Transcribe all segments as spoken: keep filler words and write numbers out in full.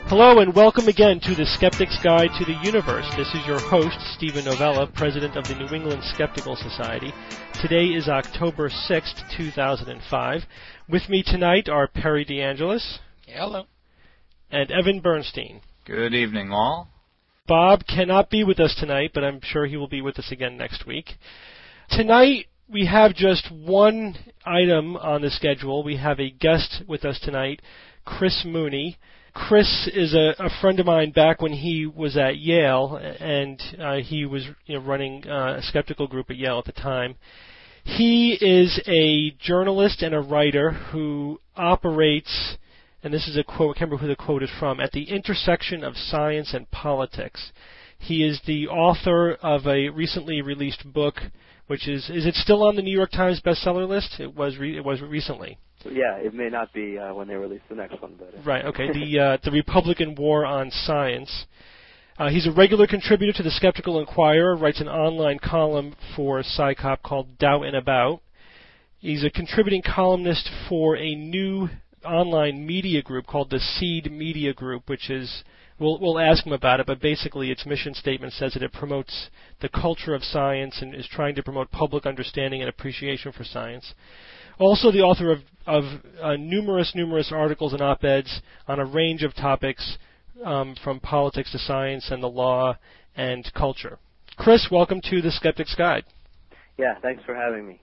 Hello and welcome again to the Skeptic's Guide to the Universe. This is your host, Stephen Novella, President of the New England Skeptical Society. Today is October sixth, two thousand five. With me tonight are Perry DeAngelis. Hello. And Evan Bernstein. Good evening, all. Bob cannot be with us tonight, but I'm sure he will be with us again next week. Tonight, we have just one item on the schedule. We have a guest with us tonight, Chris Mooney. Chris is a, a friend of mine back when he was at Yale, and uh, he was you know, running uh, a skeptical group at Yale at the time. He is a journalist and a writer who operates, and this is a quote, I can't remember who the quote is from, at the intersection of science and politics. He is the author of a recently released book, which is, is it still on the New York Times bestseller list? It was re, it was recently. Yeah, it may not be uh, when they release the next one, but uh. Right. Okay. The uh, the Republican War on Science. Uh, he's a regular contributor to the Skeptical Inquirer. Writes an online column for Sci Cop called Doubt and About. He's a contributing columnist for a new online media group called the Seed Media Group, which is we'll we'll ask him about it, but basically its mission statement says that it promotes the culture of science and is trying to promote public understanding and appreciation for science. Also the author of, of uh, numerous, numerous articles and op-eds on a range of topics um, from politics to science and the law and culture. Chris, welcome to the Skeptic's Guide. Yeah, thanks for having me.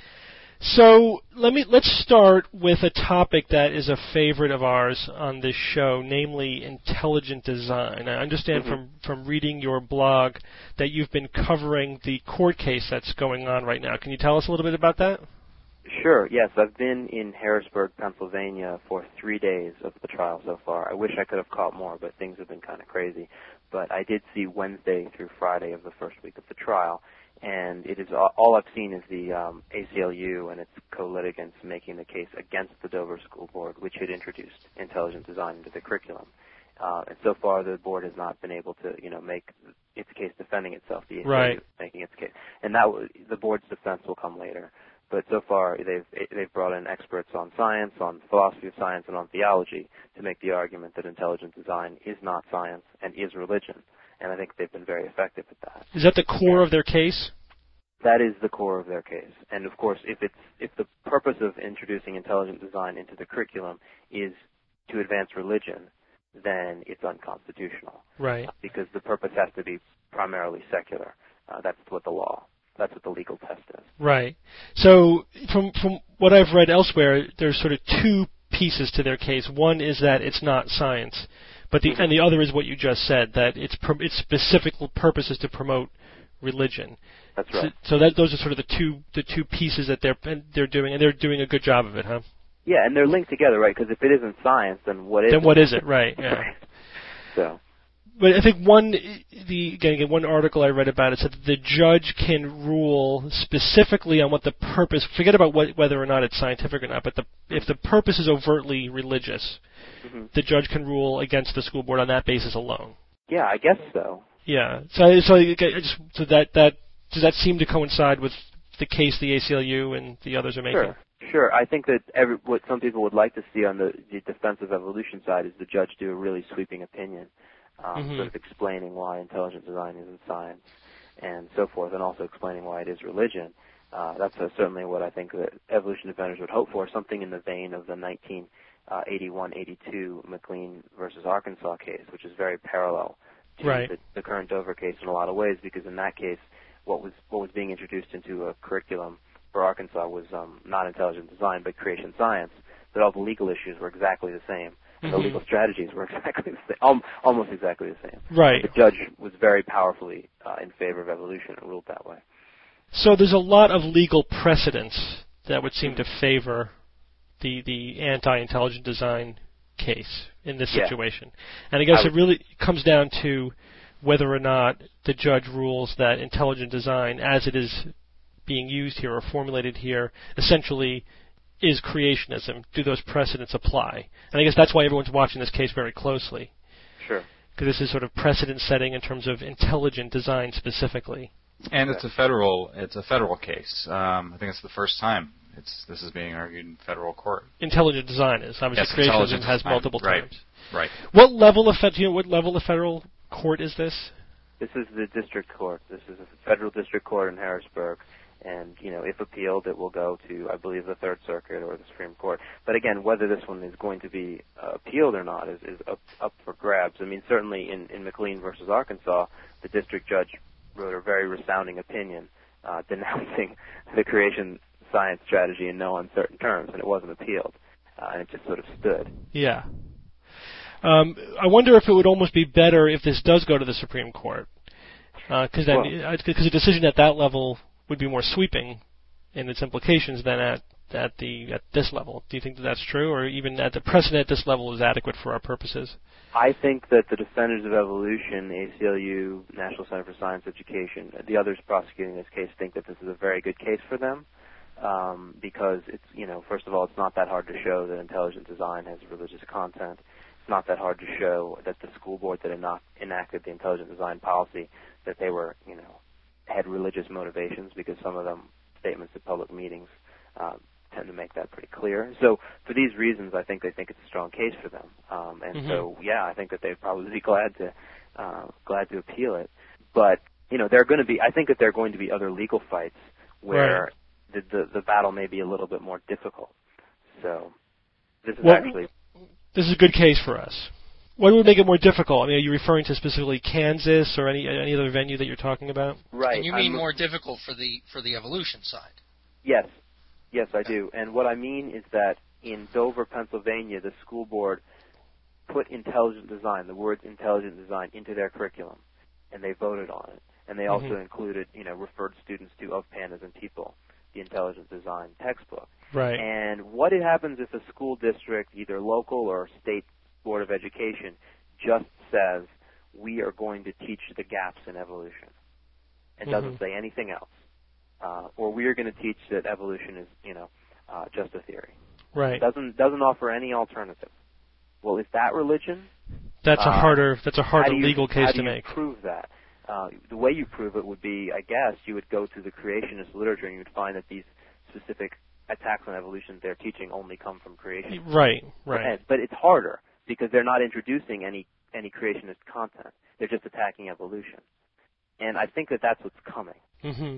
So let me let's start with a topic that is a favorite of ours on this show, namely intelligent design. I understand mm-hmm. from, from reading your blog that you've been covering the court case that's going on right now. Can you tell us a little bit about that? Sure, yes. I've been in Harrisburg, Pennsylvania for three days of the trial so far. I wish I could have caught more, but things have been kind of crazy. But I did see Wednesday through Friday of the first week of the trial, and it is all I've seen is the um, A C L U and its co-litigants making the case against the Dover School Board, which had introduced intelligent design into the curriculum. Uh, and so far, the board has not been able to, you know, make its case defending itself. The A C L U right. is making its case, and that w- the board's defense will come later. But so far, they've they've brought in experts on science, on philosophy of science, and on theology to make the argument that intelligent design is not science and is religion. And I think they've been very effective at that. Is that the core of their case? That is the core of their case. And of course, if it's if the purpose of introducing intelligent design into the curriculum is to advance religion, then it's unconstitutional. Right. Because the purpose has to be primarily secular. Uh, that's what the law. That's what the legal test is. Right. So from from what I've read elsewhere, there's sort of two pieces to their case. One is that it's not science, but the mm-hmm. and the other is what you just said, that its its specific purpose is to promote religion. That's right. So, so that those are sort of the two the two pieces that they're they're doing, and they're doing a good job of it, huh? Yeah, and they're linked together, right? Because if it isn't science, then what is then it? Then what is it? Right. Yeah. Right. So. But I think one, the again, one article I read about it said that the judge can rule specifically on what the purpose. Forget about what, whether or not it's scientific or not. But the, if the purpose is overtly religious, mm-hmm. the judge can rule against the school board on that basis alone. Yeah, I guess so. Yeah. So, so, I just, so that that does that seem to coincide with the case the A C L U and the others are making? Sure. Sure. I think that every, what some people would like to see on the, the defensive evolution side is the judge do a really sweeping opinion. Um, mm-hmm. sort of explaining why intelligent design isn't science and so forth, and also explaining why it is religion. Uh, that's uh, certainly what I think that evolution defenders would hope for, something in the vein of the nineteen eighty-one eighty-two McLean versus Arkansas case, which is very parallel to right. the, the current Dover case in a lot of ways, because in that case, what was what was being introduced into a curriculum for Arkansas was um, not intelligent design, but creation science, but all the legal issues were exactly the same. And the legal strategies were exactly the same, um, almost exactly the same. Right. The judge was very powerfully uh, in favor of evolution and ruled that way. So there's a lot of legal precedents that would seem to favor the the anti-intelligent design case in this yeah. situation. And I guess I it really comes down to whether or not the judge rules that intelligent design, as it is being used here or formulated here, essentially is creationism. Do those precedents apply? And I guess that's why everyone's watching this case very closely. Sure. Because this is sort of precedent setting in terms of intelligent design specifically. And it's a federal it's a federal case. Um, I think it's the first time It's this is being argued in federal court. Intelligent design is obviously yes, creationism has design. multiple right. terms. Right. What level of do you know what level of federal court is this? This is the district court. This is a federal district court in Harrisburg. And, you know, if appealed, it will go to, I believe, the Third Circuit or the Supreme Court. But again, whether this one is going to be uh, appealed or not is, is up, up for grabs. I mean, certainly in, in McLean versus Arkansas, the district judge wrote a very resounding opinion uh, denouncing the creation science strategy in no uncertain terms, and it wasn't appealed. Uh, and it just sort of stood. Yeah. Um, I wonder if it would almost be better if this does go to the Supreme Court, because uh, then because well, a decision at that level would be more sweeping in its implications than at at the at this level. Do you think that that's true, or even at the precedent at this level is adequate for our purposes? I think that the defenders of evolution, A C L U, National Center for Science Education, the others prosecuting this case think that this is a very good case for them um, because it's, you know, first of all, it's not that hard to show that intelligent design has religious content. It's not that hard to show that the school board that enacted the intelligent design policy, that they were, you know, had religious motivations, because some of them statements at public meetings uh, tend to make that pretty clear. So for these reasons, I think they think it's a strong case for them. Um, and mm-hmm. so, yeah, I think that they'd probably be glad to uh, glad to appeal it. But, you know, there are going to be, I think that there are going to be other legal fights where right. the, the the battle may be a little bit more difficult. So this is well, actually this is a good case for us. What would make it more difficult? I mean, are you referring to specifically Kansas or any any other venue that you're talking about? Right. And you mean I'm, more difficult for the for the evolution side? Yes. Yes, I do. And what I mean is that in Dover, Pennsylvania, the school board put intelligent design, the words intelligent design, into their curriculum, and they voted on it. And they also mm-hmm. included, you know, referred students to Of Pandas and People, the intelligent design textbook. Right. And what happens if a school district, either local or state Board of Education, just says we are going to teach the gaps in evolution and mm-hmm. doesn't say anything else, uh, or we are going to teach that evolution is, you know, uh, just a theory. Right. Doesn't doesn't offer any alternative. Well, is that religion? That's uh, a harder that's a harder you, legal case how to do you make. Prove that. Uh, the way you prove it would be, I guess, you would go to the creationist literature and you would find that these specific attacks on evolution they're teaching only come from creation. Right. Right. But it's harder, because they're not introducing any, any creationist content. They're just attacking evolution. And I think that that's what's coming. Mm-hmm.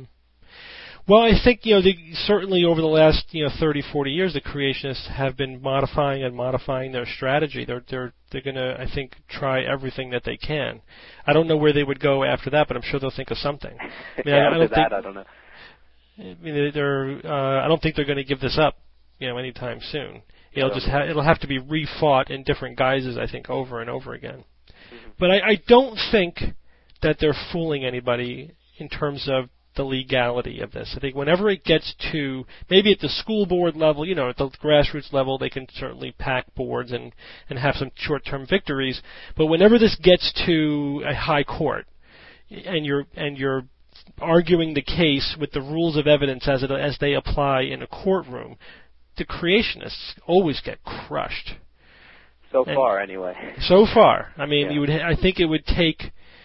Well, I think, you know, the, certainly over the last, you know, thirty, forty years, the creationists have been modifying and modifying their strategy. They're they're they're going to, I think, try everything that they can. I don't know where they would go after that, but I'm sure they'll think of something. I mean, yeah, I, I don't after think, that, I don't know. I mean, they're. Uh, I don't think they're going to give this up, you know, anytime soon. It'll just ha- it'll have to be refought in different guises, I think, over and over again. Mm-hmm. But I, I don't think that they're fooling anybody in terms of the legality of this. I think whenever it gets to, maybe at the school board level, you know, at the grassroots level, they can certainly pack boards and, and have some short-term victories. But whenever this gets to a high court, and you're and you're arguing the case with the rules of evidence as it, as they apply in a courtroom, the creationists always get crushed. So and far, anyway. So far, I mean, yeah. you would. I think it would take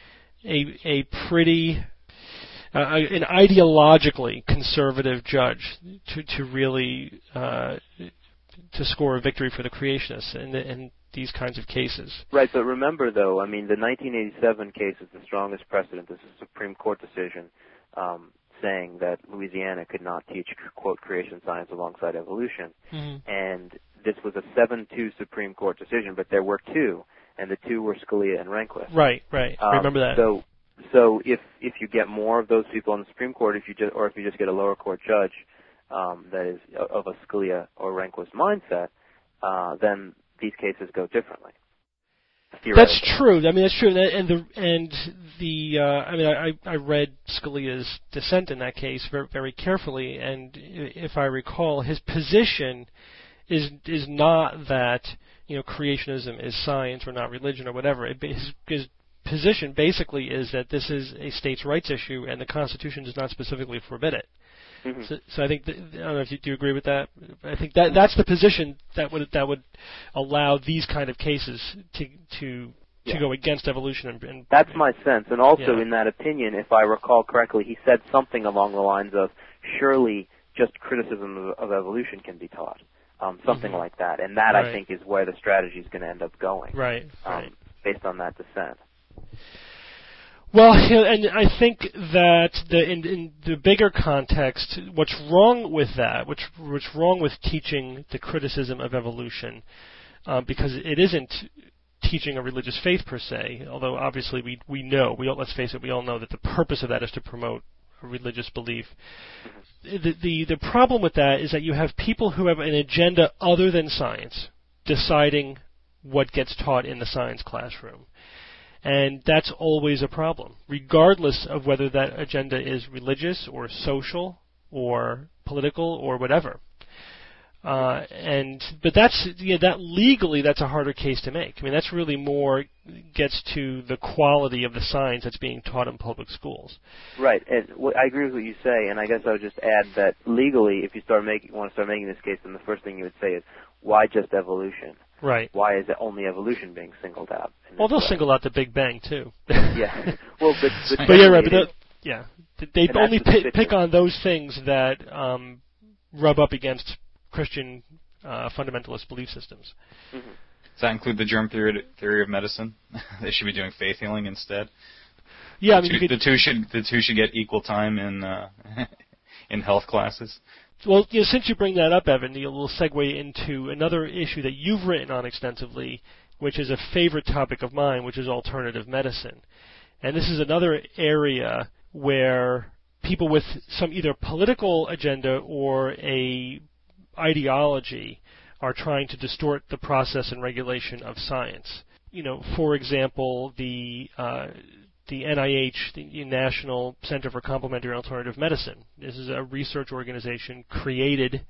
a a pretty uh, an ideologically conservative judge to to really uh, to score a victory for the creationists in, the, in these kinds of cases. Right, but remember, though, I mean, the nineteen eighty-seven case is the strongest precedent. This is a Supreme Court decision. Um, saying that Louisiana could not teach, quote, creation science alongside evolution. Mm-hmm. And this was a seven two Supreme Court decision, but there were two, and the two were Scalia and Rehnquist. Right, right. Um, Remember that. So so if if you get more of those people on the Supreme Court, if you just, or if you just get a lower court judge um, that is of a Scalia or Rehnquist mindset, uh, then these cases go differently. That's true. I mean, that's true. And the and the uh, I mean, I I read Scalia's dissent in that case very very carefully, and if I recall, his position is is not that, you know, creationism is science or not religion or whatever. It, his, his position basically is that this is a states' rights issue, and the Constitution does not specifically forbid it. Mm-hmm. So, so I think that, I don't know if you do agree with that. I think that that's the position that would that would allow these kind of cases to to to yeah. go against evolution. And, and that's my sense. And also yeah. in that opinion, if I recall correctly, he said something along the lines of, surely just criticism of, of evolution can be taught, um, something mm-hmm. like that. And that, right. I think, is where the strategy is going to end up going, right, um, right. based on that dissent. Well, and I think that the in, in the bigger context, what's wrong with that, what's, what's wrong with teaching the criticism of evolution, uh, because it isn't teaching a religious faith per se, although obviously we we know, we all, let's face it, we all know that the purpose of that is to promote a religious belief. The, the the problem with that is that you have people who have an agenda other than science deciding what gets taught in the science classroom. And that's always a problem, regardless of whether that agenda is religious or social or political or whatever. Uh, and but that's yeah, that legally that's a harder case to make. I mean, that's really more gets to the quality of the science that's being taught in public schools. Right, and w- I agree with what you say. And I guess I would just add that legally, if you start making want to start making this case, then the first thing you would say is, why just evolution? Right. Why is it only evolution being singled out? Well, they'll way? single out the Big Bang too. Yeah. Well, but but, but yeah, right. But yeah, they and only the pick, pick on those things that um, rub up against Christian uh, fundamentalist belief systems. Mm-hmm. Does that include the germ theory theory of medicine? They should be doing faith healing instead. Yeah, the I mean, two, you could, the two should the two should get equal time in uh, in health classes. Well, you know, since you bring that up, Evan, we'll segue into another issue that you've written on extensively, which is a favorite topic of mine, which is alternative medicine. And this is another area where people with some either political agenda or a ideology are trying to distort the process and regulation of science. You know, for example, the uh, the N I H, the National Center for Complementary Alternative Medicine. This is a research organization created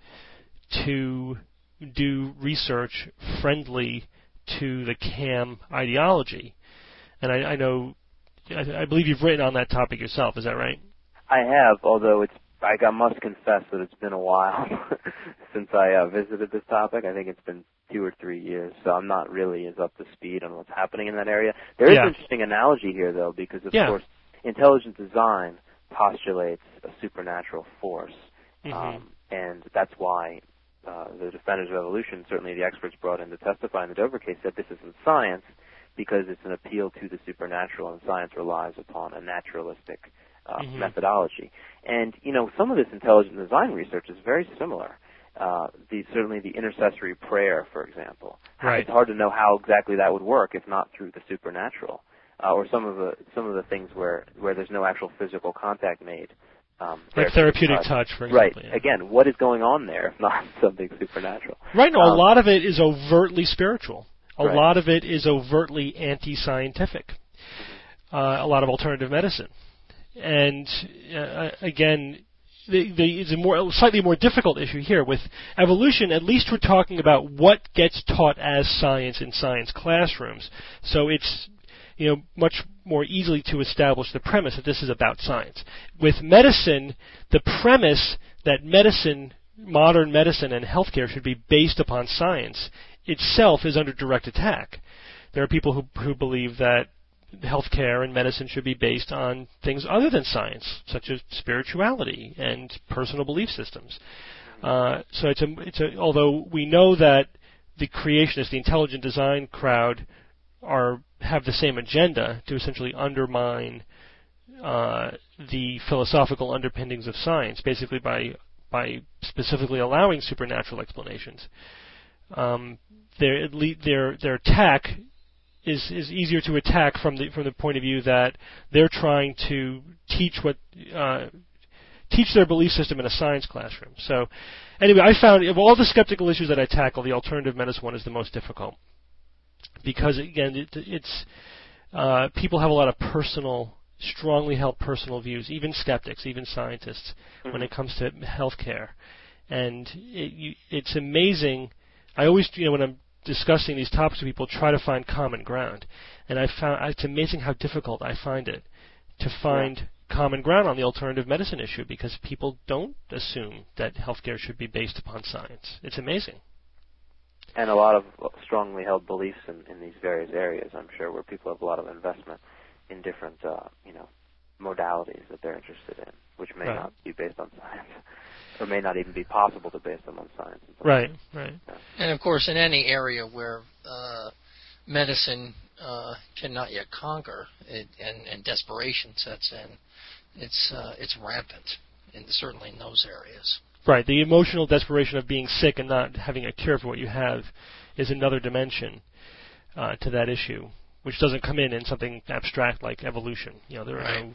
to do research friendly to the C A M ideology. And I, I know, I, I believe you've written on that topic yourself. Is that right? I have, although it's I must confess that it's been a while since I uh, visited this topic. I think it's been two or three years, so I'm not really as up to speed on what's happening in that area. There is yeah. an interesting analogy here, though, because, of yeah. course, intelligent design postulates a supernatural force, mm-hmm. um, and that's why uh, the defenders of evolution, certainly the experts brought in to testify in the Dover case, said this isn't science because it's an appeal to the supernatural, and science relies upon a naturalistic Uh, mm-hmm. methodology. And, you know, some of this intelligent design research is very similar. Uh, the, certainly the intercessory prayer, for example. Right. It's hard to know how exactly that would work if not through the supernatural. Uh, or some of the some of the things where, where there's no actual physical contact made. Um, like therapeutic touch, touch, for right. example. Right. Yeah. Again, what is going on there if not something supernatural? Right. No, um, a lot of it is overtly spiritual. A right. lot of it is overtly anti-scientific. Uh, a lot of alternative medicine. And uh, again, the, the, it's a more a slightly more difficult issue here with evolution. At least we're talking about what gets taught as science in science classrooms. So it's you know much more easily to establish the premise that this is about science. With medicine, the premise that medicine, modern medicine, and healthcare should be based upon science itself is under direct attack. There are people who who believe that healthcare and medicine should be based on things other than science, such as spirituality and personal belief systems. Uh, so it's a, it's a, although we know that the creationists, the intelligent design crowd, are have the same agenda to essentially undermine uh, the philosophical underpinnings of science, basically by by specifically allowing supernatural explanations. Um, their their their attack. Is, is easier to attack from the from the point of view that they're trying to teach what uh, teach their belief system in a science classroom. So, anyway, I found of all the skeptical issues that I tackle, the alternative medicine one is the most difficult because again, it, it's uh, people have a lot of personal, strongly held personal views, even skeptics, even scientists, mm-hmm. when it comes to healthcare, and it, you, it's amazing. I always, you know, when I'm discussing these topics with people, try to find common ground, and I found it's amazing how difficult I find it to find yeah. common ground on the alternative medicine issue because people don't assume that healthcare should be based upon science. It's amazing. And a lot of strongly held beliefs in, in these various areas, I'm sure, where people have a lot of investment in different, uh, you know, modalities that they're interested in, which may right. not be based on science. or may not even be possible to base them on science. Right, right. Yeah. And of course, in any area where uh, medicine uh, cannot yet conquer, it, and, and desperation sets in, it's uh, it's rampant, and certainly in those areas. Right. The emotional desperation of being sick and not having a cure for what you have is another dimension uh, to that issue, which doesn't come in in something abstract like evolution. You know, there are Right. no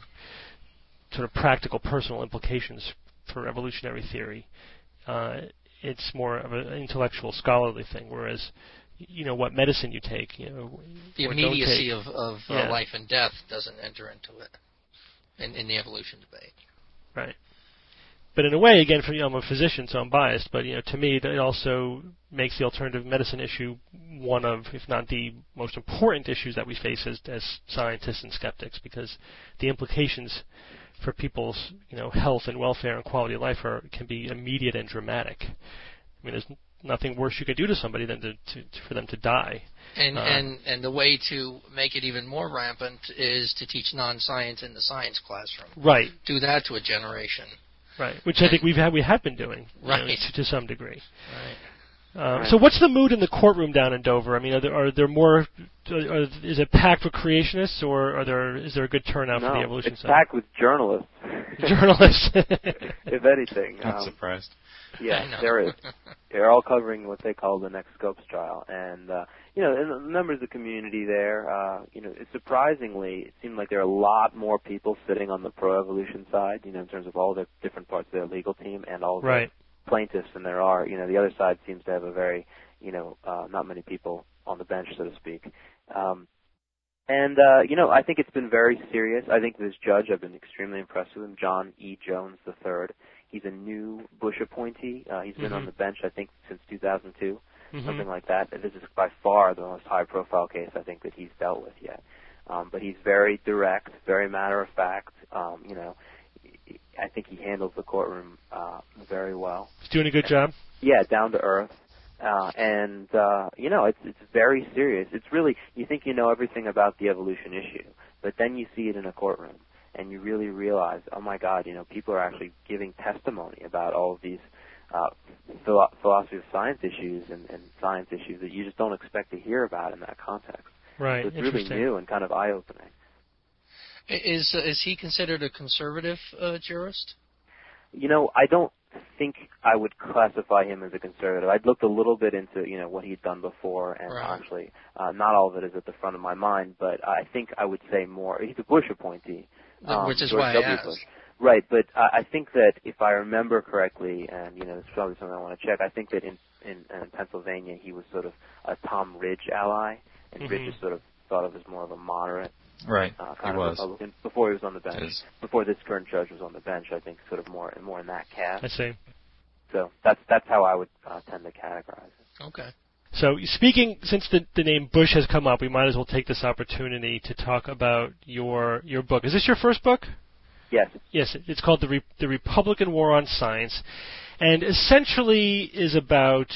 sort of practical, personal implications for evolutionary theory. Uh, it's more of an intellectual, scholarly thing. Whereas, you know, what medicine you take, you know, The or don't immediacy take. of, of Yeah. uh, life and death doesn't enter into it in, in the evolution debate. Right. But in a way, again, for, you know, I'm a physician, so I'm biased. But you know, to me, it also makes the alternative medicine issue one of, if not the most important issues that we face as, as scientists and skeptics, because the implications for people's, you know, health and welfare and quality of life are can be immediate and dramatic. I mean, there's nothing worse you could do to somebody than to, to, to for them to die. And, Uh, and and the way to make it even more rampant is to teach non-science in the science classroom. Right. Do that to a generation. Right. Which I think we've had we have been doing, you know, Right. to, to some degree. Right. Um, Right. So what's the mood in the courtroom down in Dover? I mean, are there, are there more? Are, is it packed with creationists, or are there is there a good turnout No, for the evolution it's side? packed with journalists. Journalists. If anything. Not Um, surprised. I yeah, know. there is. They're all covering what they call the next Scopes trial. And, uh, you know, and the members of the community there, uh, you know, surprisingly, it seemed like there are a lot more people sitting on the pro-evolution side, you know, in terms of all the different parts of their legal team and all Right. the plaintiffs than there are. You know, the other side seems to have a very, you know, uh, not many people on the bench, so to speak. Um, and, uh, you know, I think it's been very serious. I think this judge, I've been extremely impressed with him, John E. Jones the third. He's a new Bush appointee. Uh, he's been Mhm. on the bench, I think, since two thousand two, Mhm. something like that. This is by far the most high-profile case I think that he's dealt with yet. Um, but he's very direct, very matter-of-fact. Um, you know, I think he handles the courtroom uh, very well. He's doing a good job. Yeah, down to earth. Uh, and, uh, you know, it's it's very serious. It's really, you think you know everything about the evolution issue, but then you see it in a courtroom, and you really realize, oh my God, you know, people are actually giving testimony about all of these uh, philo- philosophy of science issues and, and science issues that you just don't expect to hear about in that context. Right. So it's really Interesting. new and kind of eye-opening. Is uh, is he considered a conservative uh, jurist? You know, I don't think I would classify him as a conservative. I'd looked a little bit into, you know, what he'd done before, and Right. actually, uh, not all of it is at the front of my mind, but I think I would say more, he's a Bush appointee. Um, Which is George why I W. asked. Bush. Right, but I, I think that if I remember correctly, and, you know, it's probably something I want to check, I think that in, in, in Pennsylvania he was sort of a Tom Ridge ally, and Mhm. Ridge is sort of thought of as more of a moderate Right. uh, He kind of was. Republican before he was on the bench. Is. Before this current judge was on the bench, I think sort of more more in that cast. I see. So that's that's how I would uh, tend to categorize it. Okay. So speaking, since the, the name Bush has come up, we might as well take this opportunity to talk about your your book. Is this your first book? Yes. Yes, it's called the Re- the Republican War on Science, and essentially is about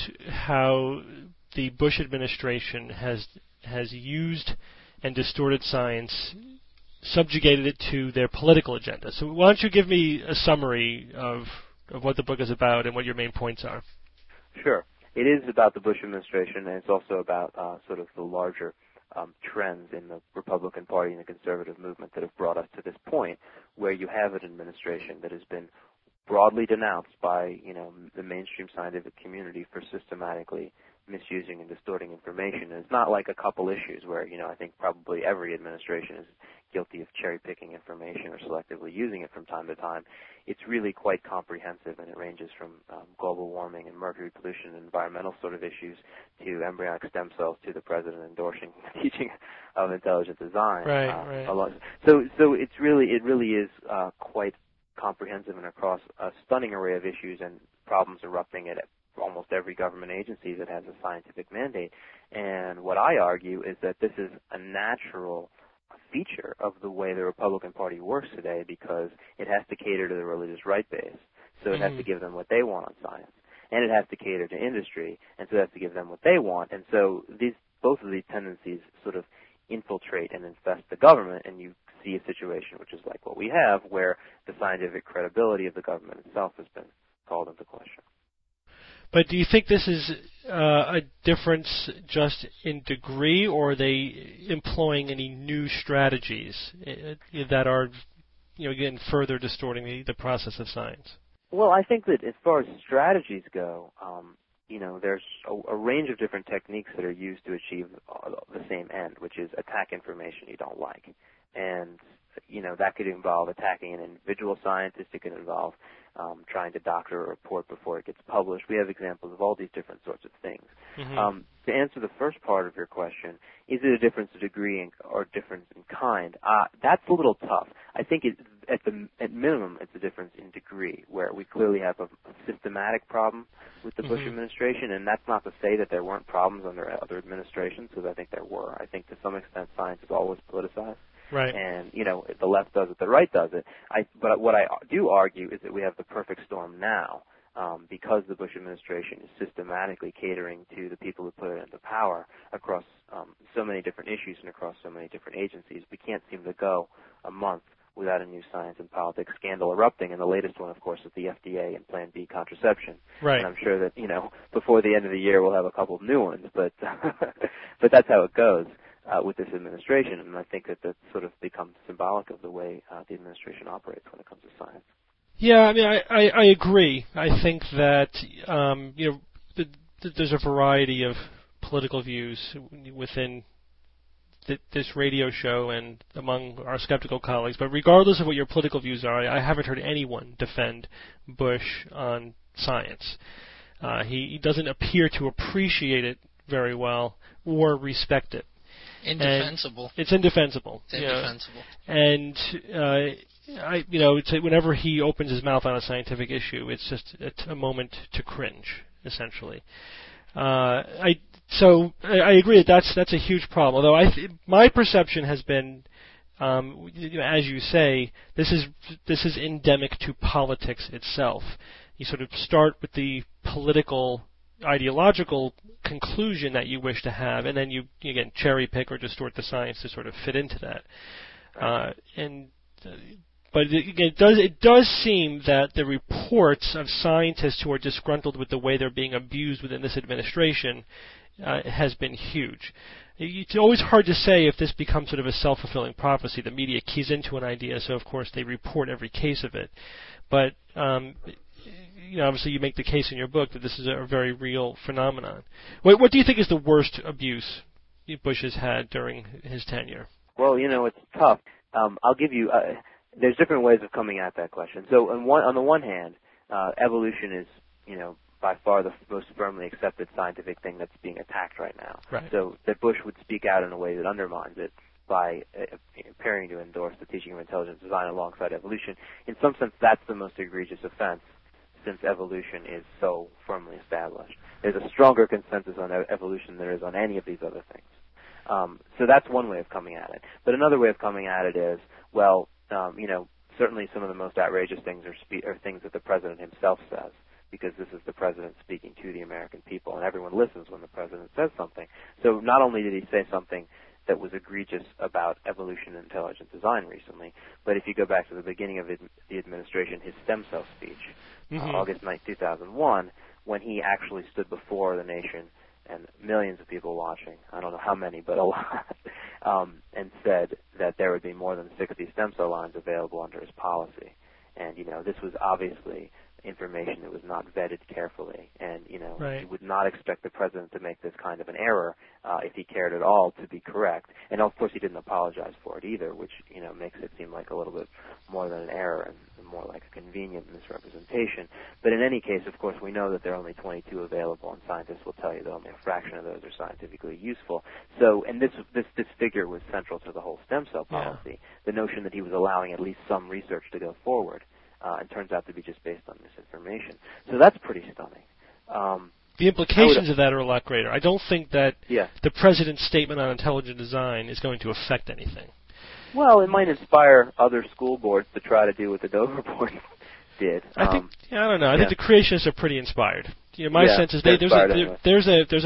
how the Bush administration has has used and distorted science, subjugated it to their political agenda. So why don't you give me a summary of of what the book is about and what your main points are? Sure. It is about the Bush administration, and it's also about uh, sort of the larger um, trends in the Republican Party and the conservative movement that have brought us to this point, where you have an administration that has been broadly denounced by, you know, the mainstream scientific community for systematically misusing and distorting information. And it's not like a couple issues where, you know, I think probably every administration is guilty of cherry-picking information or selectively using it from time to time. It's really quite comprehensive, and it ranges from um, global warming and mercury pollution and environmental sort of issues to embryonic stem cells to the president endorsing the teaching of intelligent design. Right, uh, right. a lot. So, so it's really, it really is uh, quite comprehensive and across a stunning array of issues and problems erupting at almost every government agency that has a scientific mandate. And what I argue is that this is a natural feature of the way the Republican Party works today, because it has to cater to the religious right base. So it has to Mhm. give them what they want on science. And it has to cater to industry, and so it has to give them what they want. And so these, both of these tendencies sort of infiltrate and infest the government, and you see a situation which is like what we have, where the scientific credibility of the government itself has been called into question. But do you think this is uh, a difference just in degree, or are they employing any new strategies uh, that are, you know, again, further distorting the, the process of science? Well, I think that as far as strategies go, um, you know, there's a, a range of different techniques that are used to achieve uh, the same end, which is attack information you don't like. And, you know, that could involve attacking an individual scientist. It could involve um, trying to doctor a report before it gets published. We have examples of all these different sorts of things. Mm-hmm. Um, to answer the first part of your question, is it a difference of degree in, or difference in kind? Uh, that's a little tough. I think it, at the at minimum, it's a difference in degree, where we clearly have a, a systematic problem with the mm-hmm. Bush administration, and that's not to say that there weren't problems under other administrations, because I think there were. I think to some extent science is always politicized. Right. And, you know, the left does it, the right does it. I, but what I do argue is that we have the perfect storm now, um, because the Bush administration is systematically catering to the people who put it into power across um, so many different issues and across so many different agencies. We can't seem to go a month without a new science and politics scandal erupting, and the latest one, of course, is the F D A and Plan B contraception. Right. And I'm sure that, you know, before the end of the year we'll have a couple of new ones, but but that's how it goes. Uh, with this administration, and I think that that sort of becomes symbolic of the way uh, the administration operates when it comes to science. Yeah, I mean, I, I, I agree. I think that um, you know the, the, there's a variety of political views within th- this radio show and among our skeptical colleagues. But regardless of what your political views are, I, I haven't heard anyone defend Bush on science. Uh, he, he doesn't appear to appreciate it very well or respect it. Indefensible. And it's indefensible. It's indefensible. You know, and uh, I, you know, it's, whenever he opens his mouth on a scientific issue, it's just it's a moment to cringe, essentially. Uh, I so I, I agree that that's that's a huge problem. Although I, th- my perception has been, um, you know, as you say, this is this is endemic to politics itself. You sort of start with the political, ideological conclusion that you wish to have, and then you, you again cherry pick or distort the science to sort of fit into that. Uh, and uh, but it, it does it does seem that the reports of scientists who are disgruntled with the way they're being abused within this administration uh, has been huge. It's always hard to say if this becomes sort of a self-fulfilling prophecy. The media keys into an idea, so of course they report every case of it. But um, you know, obviously you make the case in your book that this is a very real phenomenon. What, what do you think is the worst abuse Bush has had during his tenure? Well, you know, it's tough. Um, I'll give you, uh, there's different ways of coming at that question. So on, one, on the one hand, uh, evolution is, you know, by far the most firmly accepted scientific thing that's being attacked right now. Right. So that Bush would speak out in a way that undermines it by uh, appearing to endorse the teaching of intelligent design alongside evolution. In some sense, that's the most egregious offense, since evolution is so firmly established. There's a stronger consensus on evolution than there is on any of these other things. Um, so that's one way of coming at it. But another way of coming at it is, well, um, you know, certainly some of the most outrageous things are, spe- are things that the president himself says, because this is the president speaking to the American people, and everyone listens when the president says something. So not only did he say something that was egregious about evolution and intelligent design recently, but if you go back to the beginning of the administration, his stem cell speech, mm-hmm. uh, August ninth, two thousand one, when he actually stood before the nation and millions of people watching, I don't know how many, but a lot, um, and said that there would be more than sixty stem cell lines available under his policy. And, you know, this was obviously information that was not vetted carefully, and, you know, right. you would not expect the president to make this kind of an error uh, if he cared at all to be correct. And, of course, he didn't apologize for it either, which, you know, makes it seem like a little bit more than an error and more like a convenient misrepresentation. But in any case, of course, we know that there are only twenty-two available, and scientists will tell you that only a fraction of those are scientifically useful. So, and this this this figure was central to the whole stem cell policy, yeah. the notion that he was allowing at least some research to go forward. Uh, and turns out to be just based on misinformation. So that's pretty stunning. Um, the implications of that are a lot greater. I don't think that yeah. the president's statement on intelligent design is going to affect anything. Well, it might inspire other school boards to try to do what the Dover report did. I think. Um, Yeah, I don't know. I yeah. think the creationists are pretty inspired. You know, my yeah, sense is they, there's a there, anyway. there's a there's a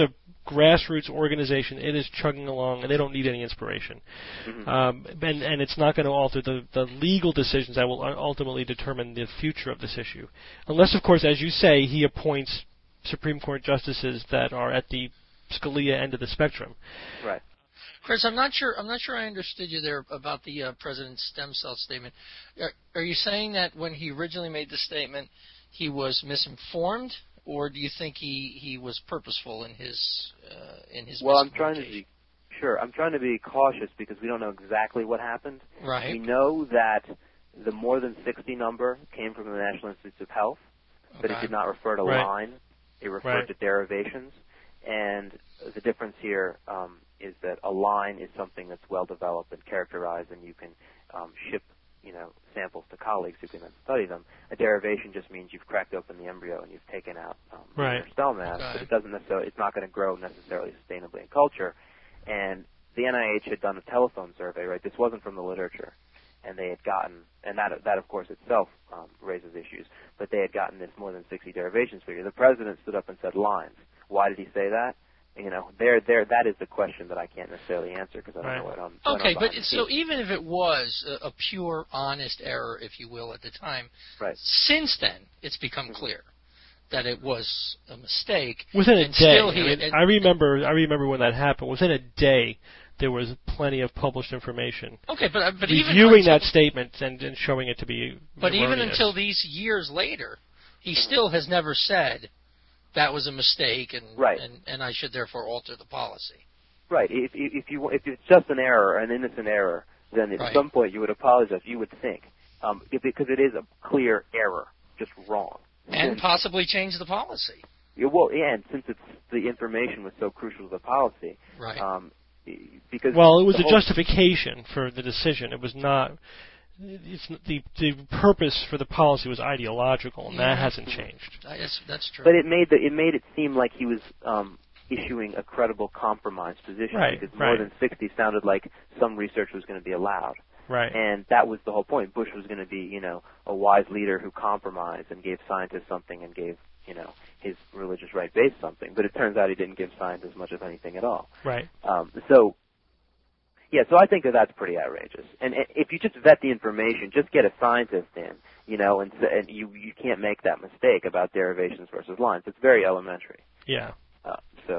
grassroots organization. It is chugging along, and they don't need any inspiration. Mm-hmm. Um, and, and it's not going to alter the, the legal decisions that will ultimately determine the future of this issue. Unless, of course, as you say, he appoints Supreme Court justices that are at the Scalia end of the spectrum. Right. Chris, I'm not sure. I'm not sure I understood you there about the uh, president's stem cell statement. Are, are you saying that when he originally made the statement, he was misinformed, or do you think he, he was purposeful in his uh, in his? Well, I'm trying to be sure. I'm trying to be cautious because we don't know exactly what happened. Right. We know that the more than sixty number came from the National Institutes of Health, but Okay. it did not refer to Right. line. It referred Right. to derivations, and the difference here um, is that a line is something that's well developed and characterized, and you can um, ship, you know, samples to colleagues who can then study them. A derivation just means you've cracked open the embryo and you've taken out um, Right. your cell mass, Okay. but it doesn't necessarily. It's not going to grow necessarily sustainably in culture. And the N I H had done a telephone survey, right? This wasn't from the literature, and they had gotten, and that that of course itself um, raises issues. But they had gotten this more than sixty derivations figure. The president stood up and said lines. Why did he say that? You know, there, there. That is the question that I can't necessarily answer because I don't Right. know what I'm. what Okay, I'm but behind the so scenes. even if it was a, a pure, honest error, if you will, at the time, Right. since then it's become Mhm. clear that it was a mistake. Within a and day. Still I, he, mean, and- I remember. I remember when that happened. Within a day, there was plenty of published information okay, but but even reviewing until, that statement and, and showing it to be. But even erroneous. until these years later, he Mhm. still has never said that was a mistake, and Right. and, and I should therefore alter the policy. Right. If if if you if it's just an error, an innocent error, then at Right. some point you would apologize. You would think, um, if- because it is a clear error, just wrong. And Since- possibly change the policy. yeah, well, and since it's the information was so crucial to the policy, Right. um, because Well, it was the a whole- justification for the decision. It was not. It's the the purpose for the policy was ideological, and Yeah. that hasn't changed. I guess that's true. But it made the it made it seem like he was um, issuing a credible compromise position Right, because more right. than sixty sounded like some research was going to be allowed. Right. And that was the whole point. Bush was going to be, you know, a wise leader who compromised and gave scientists something and gave, you know, his religious right base something. But it turns out he didn't give scientists much of anything at all. Right. Um, so, yeah, so I think that that's pretty outrageous. And uh, if you just vet the information, just get a scientist in, you know, and, s- and you you can't make that mistake about derivations versus lines. It's very elementary. Yeah. Uh, so,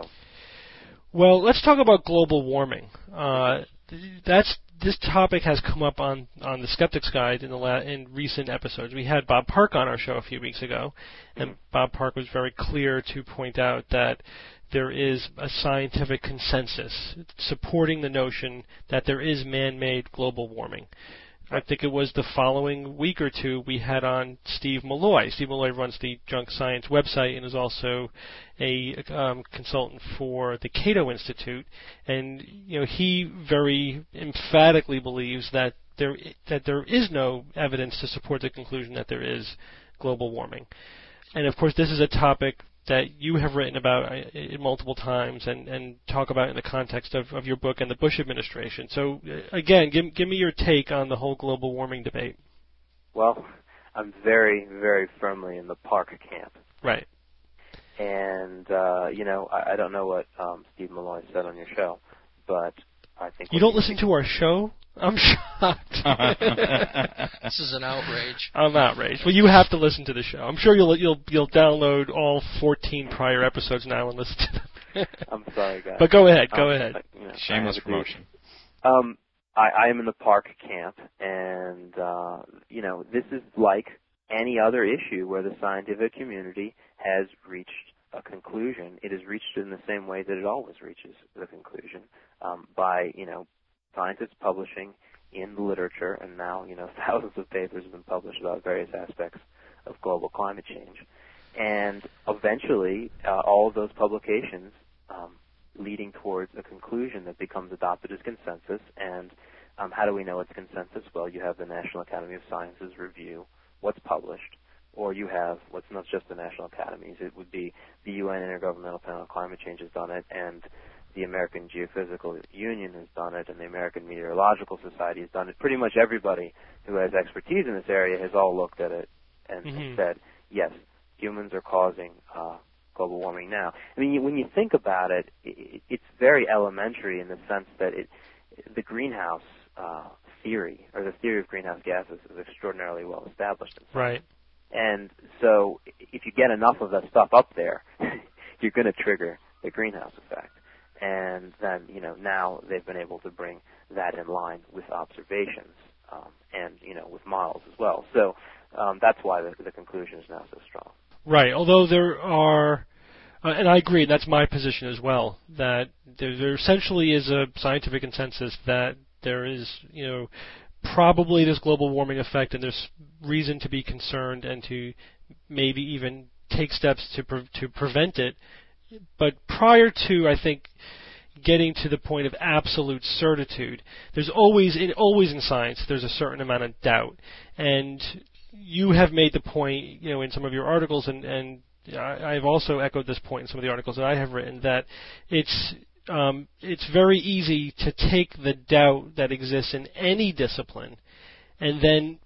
Well, let's talk about global warming. Uh, th- that's this topic has come up on, on the Skeptics Guide in the la- in recent episodes. We had Bob Park on our show a few weeks ago, and Bob Park was very clear to point out that there is a scientific consensus supporting the notion that there is man-made global warming. I think it was the following week or two we had on Steve Malloy. Steve Malloy runs the Junk Science website and is also a um, consultant for the Cato Institute. And you know, he very emphatically believes that there that there is no evidence to support the conclusion that there is global warming. And of course, this is a topic that you have written about uh, multiple times and, and talk about in the context of, of your book and the Bush administration. So, uh, again, give, give me your take on the whole global warming debate. well, I'm very, very firmly in the Park camp. Right. And, uh, you know, I, I don't know what um, Steve Malloy said on your show, but I think... You don't listen to our show? I'm shocked. This is an outrage. I'm outraged. Well, you have to listen to the show. I'm sure you'll you'll you'll download all fourteen prior episodes now and listen to them. I'm sorry, guys. But go ahead, go Um, ahead. I- you know, I Shameless have to- promotion. Um, I, I am in the Park camp, and, uh, you know, this is like any other issue where the scientific community has reached a conclusion. It has reached it in the same way that it always reaches the conclusion, um, by, you know, scientists publishing in the literature, and now, you know, thousands of papers have been published about various aspects of global climate change. And eventually, uh, all of those publications um, leading towards a conclusion that becomes adopted as consensus. And um, how do we know it's consensus? Well, you have the National Academy of Sciences review what's published, or you have what's not just the National Academies. It would be the U N Intergovernmental Panel on Climate Change has done it, and the American Geophysical Union has done it, and the American Meteorological Society has done it. Pretty much everybody who has expertise in this area has all looked at it and, Mhm. and said, yes, humans are causing uh, global warming now. I mean, you, when you think about it, it, it's very elementary in the sense that it, the greenhouse uh, theory, or the theory of greenhouse gases, is extraordinarily well established. In Right. And so if you get enough of that stuff up there, you're going to trigger the greenhouse effect. And then, you know, now they've been able to bring that in line with observations um, and, you know, with models as well. So um, that's why the, the conclusion is now so strong. Right. Although there are, uh, and I agree, that's my position as well, that there, there essentially is a scientific consensus that there is, you know, probably this global warming effect, and there's reason to be concerned and to maybe even take steps to pre- to prevent it. But prior to, I think, getting to the point of absolute certitude, there's always, it, always in science, there's a certain amount of doubt. And you have made the point, you know, in some of your articles, and, and I, I've also echoed this point in some of the articles that I have written, that it's um, it's very easy to take the doubt that exists in any discipline and then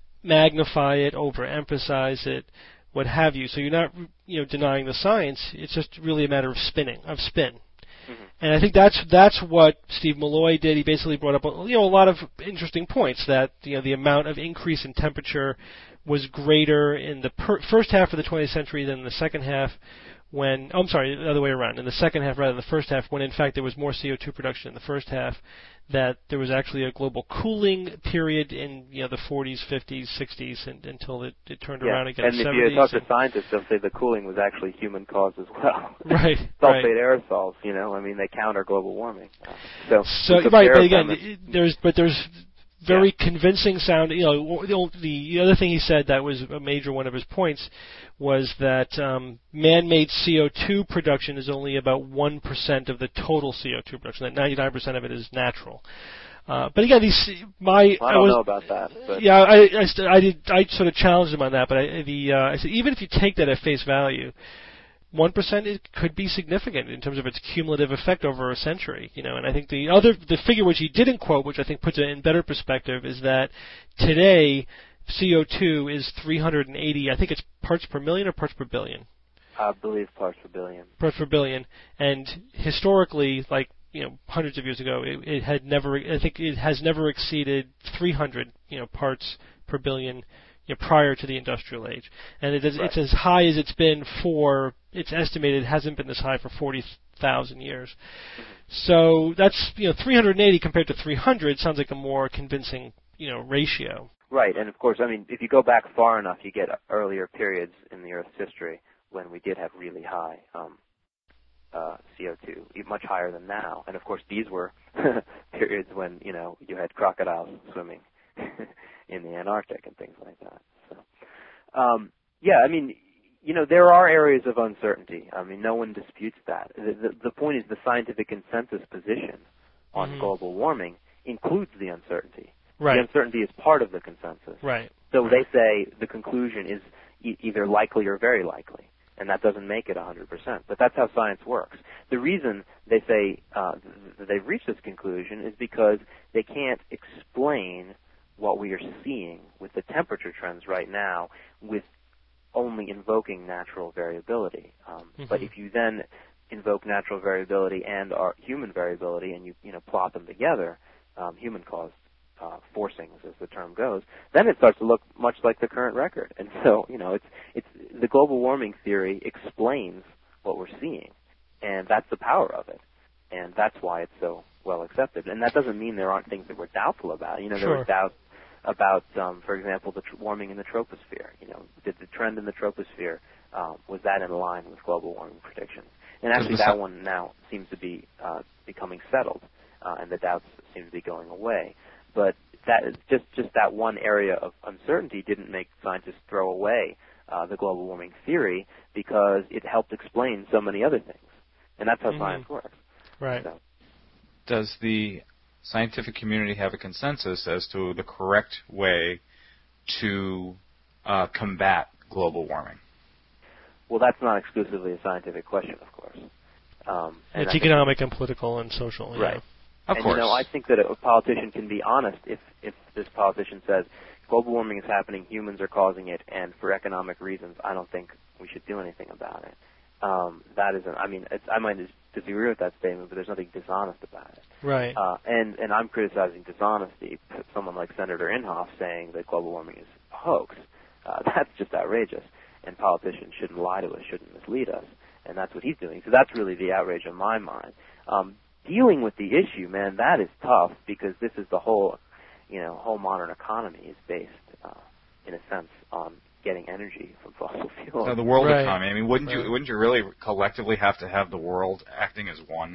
magnify it, overemphasize it, what have you. So you're not, you know, denying the science. It's just really a matter of spinning, of spin. Mm-hmm. And I think that's that's what Steve Malloy did. He basically brought up, you know, a lot of interesting points, that, you know, the amount of increase in temperature was greater in the per- first half of the twentieth century than the second half, when, oh, I'm sorry, the other way around, in the second half rather than the first half, when in fact there was more C O two production in the first half, that there was actually a global cooling period in, you know, the forties, fifties, sixties, and, until it, it turned yeah. around again in the seventies. seventies. And if you talk to scientists, they'll say the cooling was actually human caused as well. Right. Sulfate right. aerosols, you know, I mean, they counter global warming. So, so right, but again, it, there's but there's very yeah. convincing sound. You know, the, the other thing he said that was a major one of his points was that um, man-made C O two production is only about one percent of the total C O two production. That ninety-nine percent of it is natural. Uh, but again, these my well, I don't I was, know about that. But. Yeah, I, I, st- I did. I sort of challenged him on that. But I, the uh, I said, even if you take that at face value, one percent it could be significant in terms of its cumulative effect over a century. You know, and I think the other the figure which he didn't quote, which I think puts it in better perspective, is that today C O two is three hundred eighty. I think it's parts per million or parts per billion. I believe parts per billion. Parts per billion, and historically, like, you know, hundreds of years ago, it, it had never. I think it has never exceeded three hundred, you know, parts per billion, you know, prior to the industrial age, and it is, right. it's as high as it's been for. It's estimated it hasn't been this high for forty thousand years. Mm-hmm. So that's, you know, three hundred eighty compared to three hundred sounds like a more convincing, you know, ratio. Right, and of course, I mean, if you go back far enough, you get earlier periods in the Earth's history when we did have really high um, uh, C O two, much higher than now. And of course, these were periods when, you know, you had crocodiles swimming in the Antarctic and things like that. So, um, yeah, I mean, you know, there are areas of uncertainty. I mean, no one disputes that. The, the, the point is the scientific consensus position on mm-hmm. global warming includes the uncertainty. Right. The uncertainty is part of the consensus. Right. So right. they say the conclusion is e- either likely or very likely, and that doesn't make it one hundred percent. But that's how science works. The reason they say uh, th- they've reached this conclusion is because they can't explain what we are seeing with the temperature trends right now with only invoking natural variability. Um, mm-hmm. But if you then invoke natural variability and our human variability, and you you know plot them together, um, human-caused Uh, forcings, as the term goes, then it starts to look much like the current record. And so, you know, it's it's the global warming theory explains what we're seeing, and that's the power of it, and that's why it's so well accepted. And that doesn't mean there aren't things that we're doubtful about. You know, there sure. was doubt about, um, for example, the tr- warming in the troposphere. You know, did the trend in the troposphere um, was that in line with global warming predictions? And actually, that one now seems to be uh, becoming settled, uh, and the doubts seem to be going away. But that is just, just that one area of uncertainty didn't make scientists throw away uh, the global warming theory, because it helped explain so many other things. And that's how mm-hmm. science works. Right. So. Does the scientific community have a consensus as to the correct way to uh, combat global warming? Well, that's not exclusively a scientific question, of course. Um, it's economic and political and social. Right. Yeah. Of and, course. you know, I think that a politician can be honest if, if this politician says, global warming is happening, humans are causing it, and for economic reasons, I don't think we should do anything about it. um, that isn't. I mean, it's, I might disagree with that statement, but there's nothing dishonest about it. Right. Uh, and and I'm criticizing dishonesty. Someone like Senator Inhofe saying that global warming is a hoax. Uh, that's just outrageous. And politicians shouldn't lie to us, shouldn't mislead us. And that's what he's doing. So that's really the outrage in my mind. Um, dealing with the issue, man, that is tough because this is the whole, you know, whole modern economy is based, uh, in a sense, on getting energy from fossil fuels. No, the world Right. economy. I mean, wouldn't Right. you wouldn't you really collectively have to have the world acting as one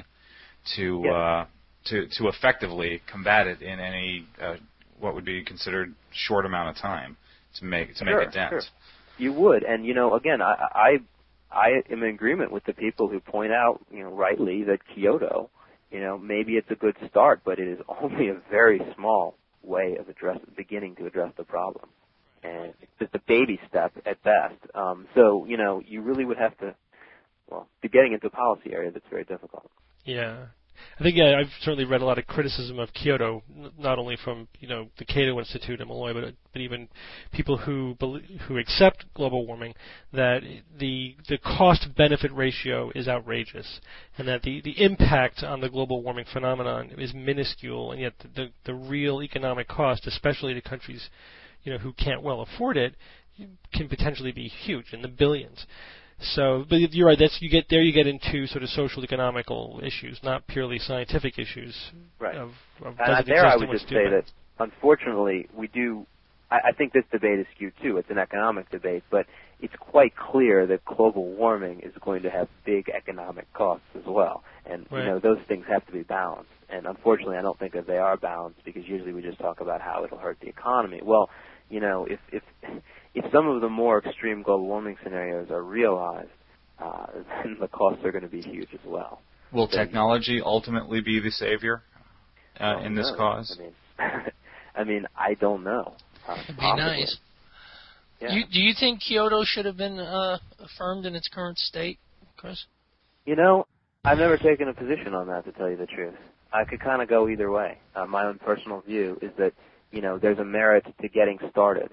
to Yeah. uh, to to effectively combat it in any uh, what would be considered short amount of time to make to Sure, make a dent? Sure. You would, and you know, again, I, I I am in agreement with the people who point out, you know, rightly that Kyoto, you know, maybe it's a good start, but it is only a very small way of address beginning to address the problem, and it's just a baby step at best. Um, so, you know, you really would have to, well, be getting into a policy area that's very difficult. Yeah. I think yeah, I've certainly read a lot of criticism of Kyoto, n- not only from you know the Cato Institute in Malloy, but but even people who belie- who accept global warming, that the the cost-benefit ratio is outrageous, and that the, the impact on the global warming phenomenon is minuscule, and yet the, the the real economic cost, especially to countries you know who can't well afford it, can potentially be huge in the billions. So, but you're right. That's you get there. You get into sort of social, economical issues, not purely scientific issues. Right. Of, of And does I- it there, exist I and would what's just say doing it. that, unfortunately, we do. I, I think this debate is skewed too. It's an economic debate, but it's quite clear that global warming is going to have big economic costs as well, and Right. you know those things have to be balanced. And unfortunately, I don't think that they are balanced because usually we just talk about how it'll hurt the economy. Well, you know, if if if some of the more extreme global warming scenarios are realized, uh, then the costs are going to be huge as well. Will So- technology ultimately be the savior uh, Well, in this no. cause? I mean, I mean, I don't know. Uh, It'd be possibly. nice. Yeah. You, do you think Kyoto should have been uh, affirmed in its current state, Chris? You know, I've never taken a position on that, to tell you the truth. I could kind of go either way. Uh, my own personal view is that, you know, there's a merit to getting started,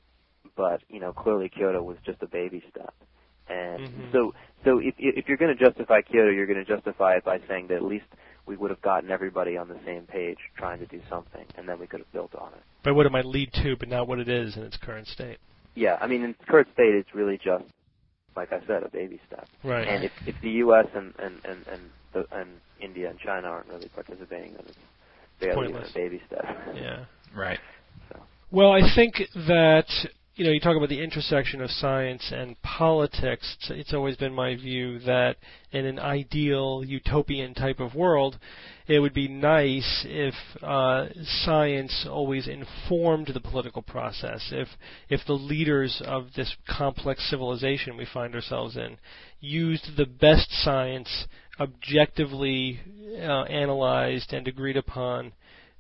but, you know, clearly Kyoto was just a baby step. And Mhm. so, so if if you're going to justify Kyoto, you're going to justify it by saying that at least we would have gotten everybody on the same page trying to do something, and then we could have built on it. By what it might lead to, but not what it is in its current state. Yeah, I mean, in its current state, it's really just, like I said, a baby step. Right. And if, if the U S and and and and, the, and India and China aren't really participating, then it's barely even Pointless. a baby step. Yeah. Right. So. Well, I think that, you know, you talk about the intersection of science and politics. It's, it's always been my view that in an ideal utopian type of world, it would be nice if uh, science always informed the political process. If if the leaders of this complex civilization we find ourselves in used the best science, objectively uh, analyzed and agreed upon,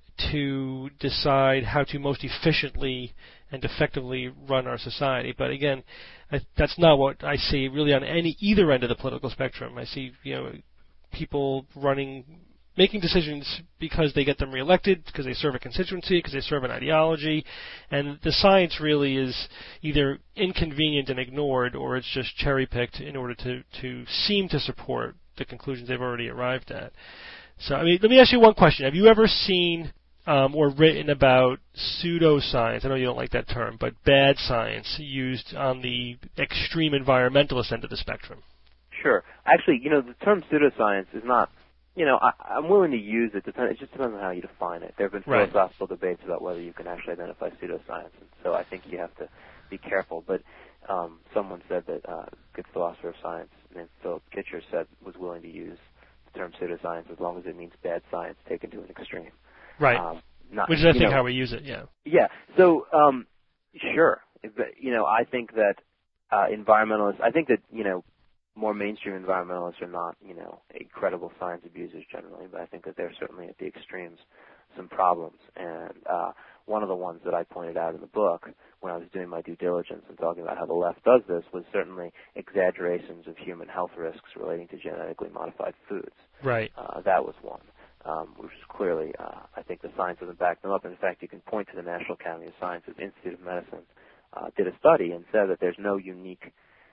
to decide how to most efficiently and effectively run our society. But again, I, that's not what I see really on any either end of the political spectrum. I see, you know, people running, making decisions because they get them reelected, because they serve a constituency, because they serve an ideology, and the science really is either inconvenient and ignored, or it's just cherry-picked in order to, to seem to support the conclusions they've already arrived at. So, I mean, let me ask you one question. Have you ever seen um, or written about pseudoscience? I know you don't like that term, but bad science used on the extreme environmentalist end of the spectrum. Sure. Actually, you know, the term pseudoscience is not, you know, I, I'm willing to use it. Depend, it just depends on how you define it. There have been Right. philosophical debates about whether you can actually identify pseudoscience, and so I think you have to be careful. But um, someone said that uh, a good philosopher of science named Philip Kitcher said was willing to use the term pseudoscience as long as it means bad science taken to an extreme. Right. Um, not, Which is, I you think, know, how we use it, yeah. Yeah. So, um, sure. But, you know, I think that uh, environmentalists, I think that, you know, more mainstream environmentalists are not, you know, incredible science abusers generally, but I think that they're certainly at the extremes some problems. And uh, one of the ones that I pointed out in the book when I was doing my due diligence and talking about how the left does this was certainly exaggerations of human health risks relating to genetically modified foods. Right. Uh, that was one. Um, which is clearly, uh, I think the science doesn't back them up. In fact, you can point to the National Academy of Sciences Institute of Medicine uh, did a study and said that there's no unique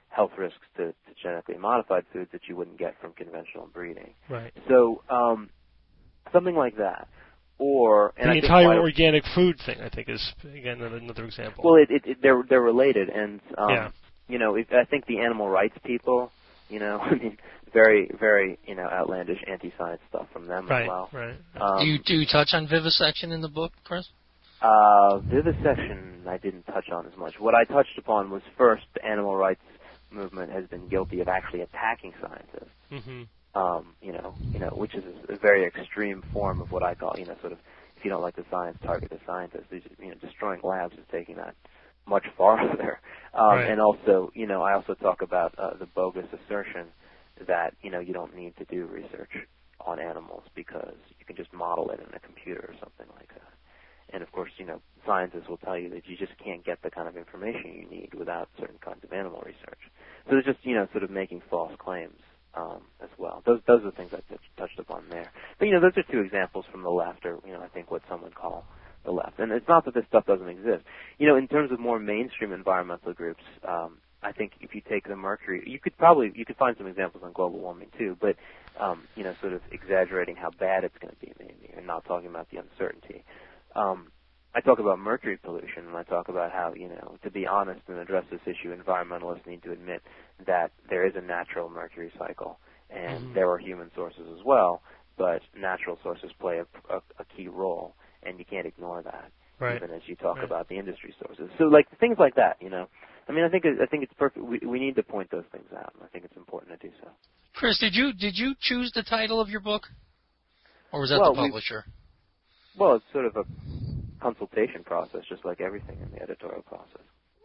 health risks to, to genetically modified foods that you wouldn't get from conventional breeding. Right. So um, something like that. Or and the I think entire organic food thing, I think, is again another example. Well, it, it, it, they're they're related, and um, yeah. you know, if, I think the animal rights people, you know, I mean, very very you know outlandish anti-science stuff from them right, as well. Right. Um, do you do you touch on vivisection in the book, Chris? Uh, vivisection I didn't touch on as much. What I touched upon was first the animal rights movement has been guilty of actually attacking scientists. Mm-hmm. Um, you know, you know, which is a, a very extreme form of what I call, you know, sort of, if you don't like the science, target the scientists. Just, you know, destroying labs is taking that much farther. Um, right. And also, you know, I also talk about uh, the bogus assertion that, you know, you don't need to do research on animals because you can just model it in a computer or something like that. And of course, you know, scientists will tell you that you just can't get the kind of information you need without certain kinds of animal research. So it's just, you know, sort of making false claims. Um, as well. Those those are the things I t- touched upon there. But, you know, those are two examples from the left, or, you know, I think what some would call the left. And it's not that this stuff doesn't exist. You know, in terms of more mainstream environmental groups, um, I think if you take the mercury, you could probably, you could find some examples on global warming too, but, um, you know, sort of exaggerating how bad it's going to be maybe, and not talking about the uncertainty. Um, I talk about mercury pollution, and I talk about how, you know, to be honest and address this issue, environmentalists need to admit that there is a natural mercury cycle, and mm-hmm. there are human sources as well, but natural sources play a, a, a key role, and you can't ignore that, right. even as you talk right. about the industry sources. So, like, things like that, you know. I mean, I think I think it's perfect. We, we need to point those things out, and I think it's important to do so. Chris, did you did you choose the title of your book, or was that well, the publisher? Well, it's sort of a consultation process, just like everything in the editorial process.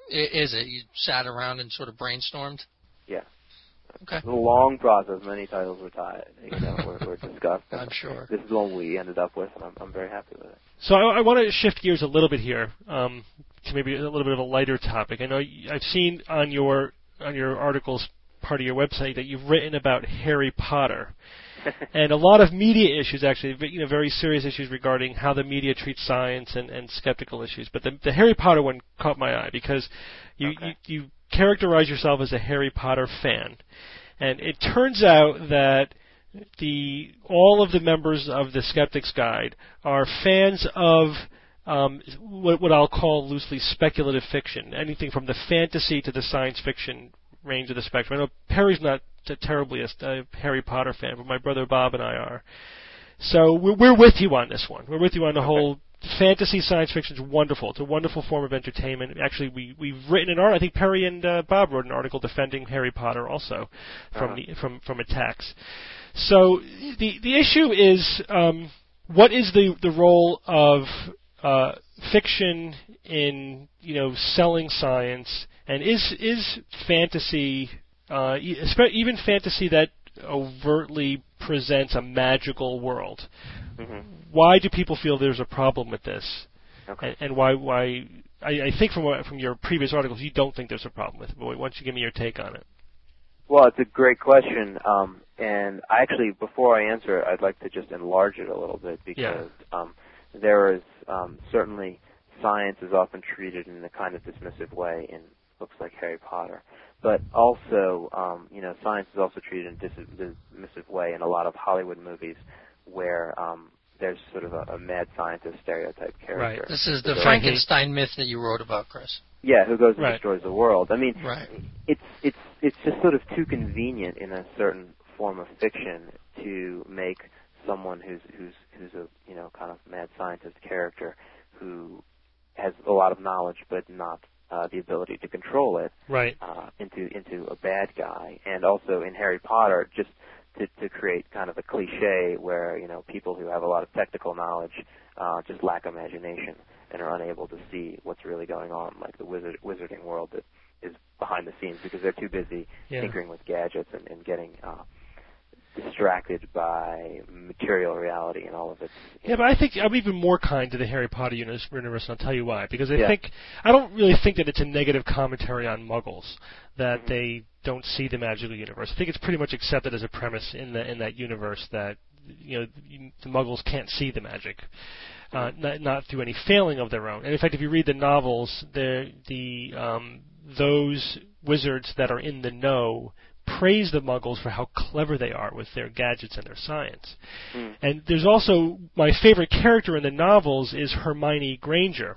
Is it? You sat around and sort of brainstormed? Yeah. Okay. It's a long process. Many titles were, tied, you know, were, were discussed. I'm sure. This is the one we ended up with, and I'm, I'm very happy with it. So I, I want to shift gears a little bit here um, to maybe a little bit of a lighter topic. I know you, I've seen on your on your articles, part of your website, that you've written about Harry Potter. And a lot of media issues, actually, you know, very serious issues regarding how the media treats science and, and skeptical issues. But the, the Harry Potter one caught my eye because you, okay. you, you characterize yourself as a Harry Potter fan. And it turns out that the all of the members of the Skeptics Guide are fans of um, what, what I'll call loosely speculative fiction, anything from the fantasy to the science fiction range of the spectrum. I know Perry's not a terribly a, a Harry Potter fan, but my brother Bob and I are. So we're, we're with you on this one. We're with you on the okay. whole fantasy science fiction is wonderful. It's a wonderful form of entertainment. Actually, we we've written an article. I think Perry and uh, Bob wrote an article defending Harry Potter also from uh-huh. the from from attacks. So the the issue is um, what is the the role of uh, fiction in you know selling science, and is is fantasy uh, even fantasy that overtly presents a magical world? Mm-hmm. Why do people feel there's a problem with this? Okay. And, and why why I, I think from what, from your previous articles you don't think there's a problem with it. But why don't you give me your take on it? Well, it's a great question, um, and I actually, before I answer it, I'd like to just enlarge it a little bit because yeah. um, there is um, certainly science is often treated in a kind of dismissive way in books like Harry Potter, but also, um, you know, science is also treated in a dis- dismissive way in a lot of Hollywood movies where um, there's sort of a, a mad scientist stereotype character. Right. This is the so Frankenstein myth that you wrote about, Chris. Yeah, who goes and right. destroys the world. I mean, right. it's it's it's just sort of too convenient in a certain form of fiction to make someone who's who's who's a you know kind of mad scientist character who has a lot of knowledge but not uh, the ability to control it right. uh, into into a bad guy. And also in Harry Potter, just to to create kind of a cliche where you know people who have a lot of technical knowledge uh, just lack imagination and are unable to see what's really going on, like the wizard, wizarding world that is behind the scenes because they're too busy yeah. tinkering with gadgets and, and getting uh, distracted by material reality and all of it. Yeah, but I think I'm even more kind to the Harry Potter universe, and I'll tell you why. Because I yeah. think I don't really think that it's a negative commentary on Muggles that mm-hmm. they don't see the magical universe. I think it's pretty much accepted as a premise in the in that universe that you know the Muggles can't see the magic. Uh, not, not through any failing of their own. And in fact, if you read the novels, the the um, those wizards that are in the know praise the Muggles for how clever they are with their gadgets and their science. Mm. And there's also, my favorite character in the novels is Hermione Granger,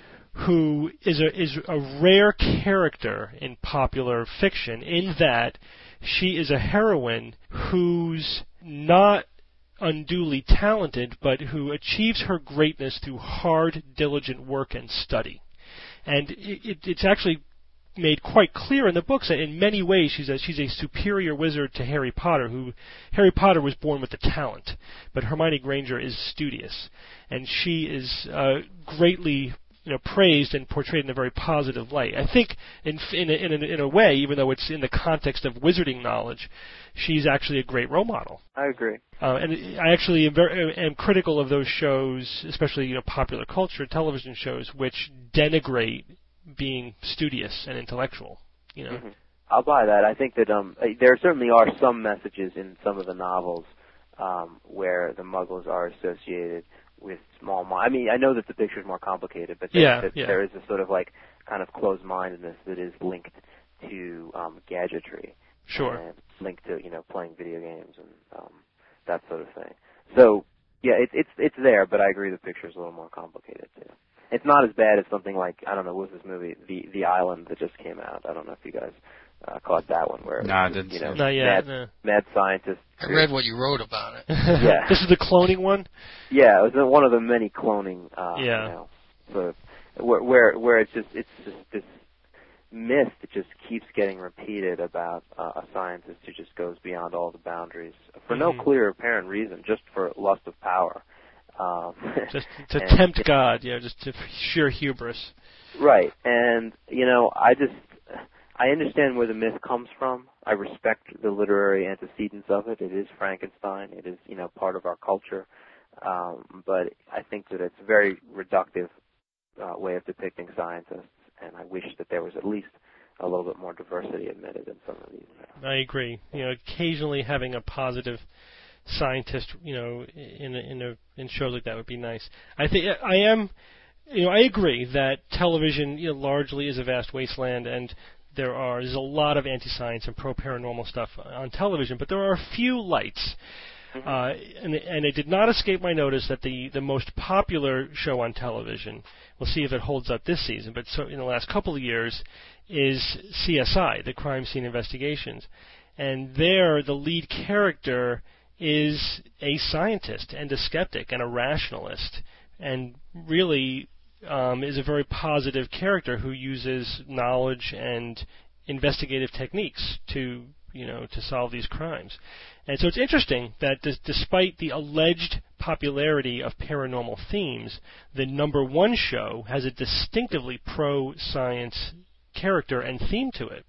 who is a is a rare character in popular fiction in that she is a heroine who's not unduly talented, but who achieves her greatness through hard, diligent work and study. And it, it, it's actually made quite clear in the books that in many ways she's a, she's a superior wizard to Harry Potter, who Harry Potter was born with the talent, but Hermione Granger is studious, and she is uh, greatly you know, praised and portrayed in a very positive light. I think, in in a, in, a, in a way, even though it's in the context of wizarding knowledge, she's actually a great role model. I agree. Uh, and I actually am, very, am critical of those shows, especially you know popular culture television shows, which denigrate being studious and intellectual. You know. Mm-hmm. I'll buy that. I think that um, there certainly are some messages in some of the novels um, where the Muggles are associated with small minds. I mean, I know that the picture is more complicated, but there, yeah, that yeah. there is a sort of like kind of closed-mindedness that is linked to um, gadgetry. Sure. And linked to you know playing video games and um, that sort of thing. So yeah, it's it's it's there, but I agree the picture is a little more complicated too. It's not as bad as something like I don't know what was this movie, The The Island that just came out. I don't know if you guys uh, caught that one where no, I just, didn't. You know, Not yet. mad, No. mad scientists. I read what you wrote about it. Yeah. This is the cloning one? Yeah, it was one of the many cloning. Uh, yeah. You know, sort of, where where where it's just it's just this myth that just keeps getting repeated about uh, a scientist who just goes beyond all the boundaries for mm-hmm. no clear apparent reason, just for lust of power. Um, just to and, tempt God, yeah, just to sheer hubris. Right, and you know, I just I understand where the myth comes from. I respect the literary antecedents of it. It is Frankenstein. It is you know part of our culture, um, but I think that it's a very reductive uh, way of depicting scientists, and I wish that there was at least a little bit more diversity admitted in some of these. I agree. You know, occasionally having a positive scientist, you know, in a, in a in shows like that would be nice. I think I am, you know, I agree that television, you know, largely is a vast wasteland, and there are there's a lot of anti-science and pro-paranormal stuff on television, but there are a few lights. Mm-hmm. Uh, and, and it did not escape my notice that the, the most popular show on television, we'll see if it holds up this season, but so in the last couple of years, is C S I, the Crime Scene Investigations. And there, the lead character is a scientist and a skeptic and a rationalist, and really um, is a very positive character who uses knowledge and investigative techniques to, you know, to solve these crimes. And so it's interesting that d- despite the alleged popularity of paranormal themes, the number one show has a distinctively pro-science character and theme to it.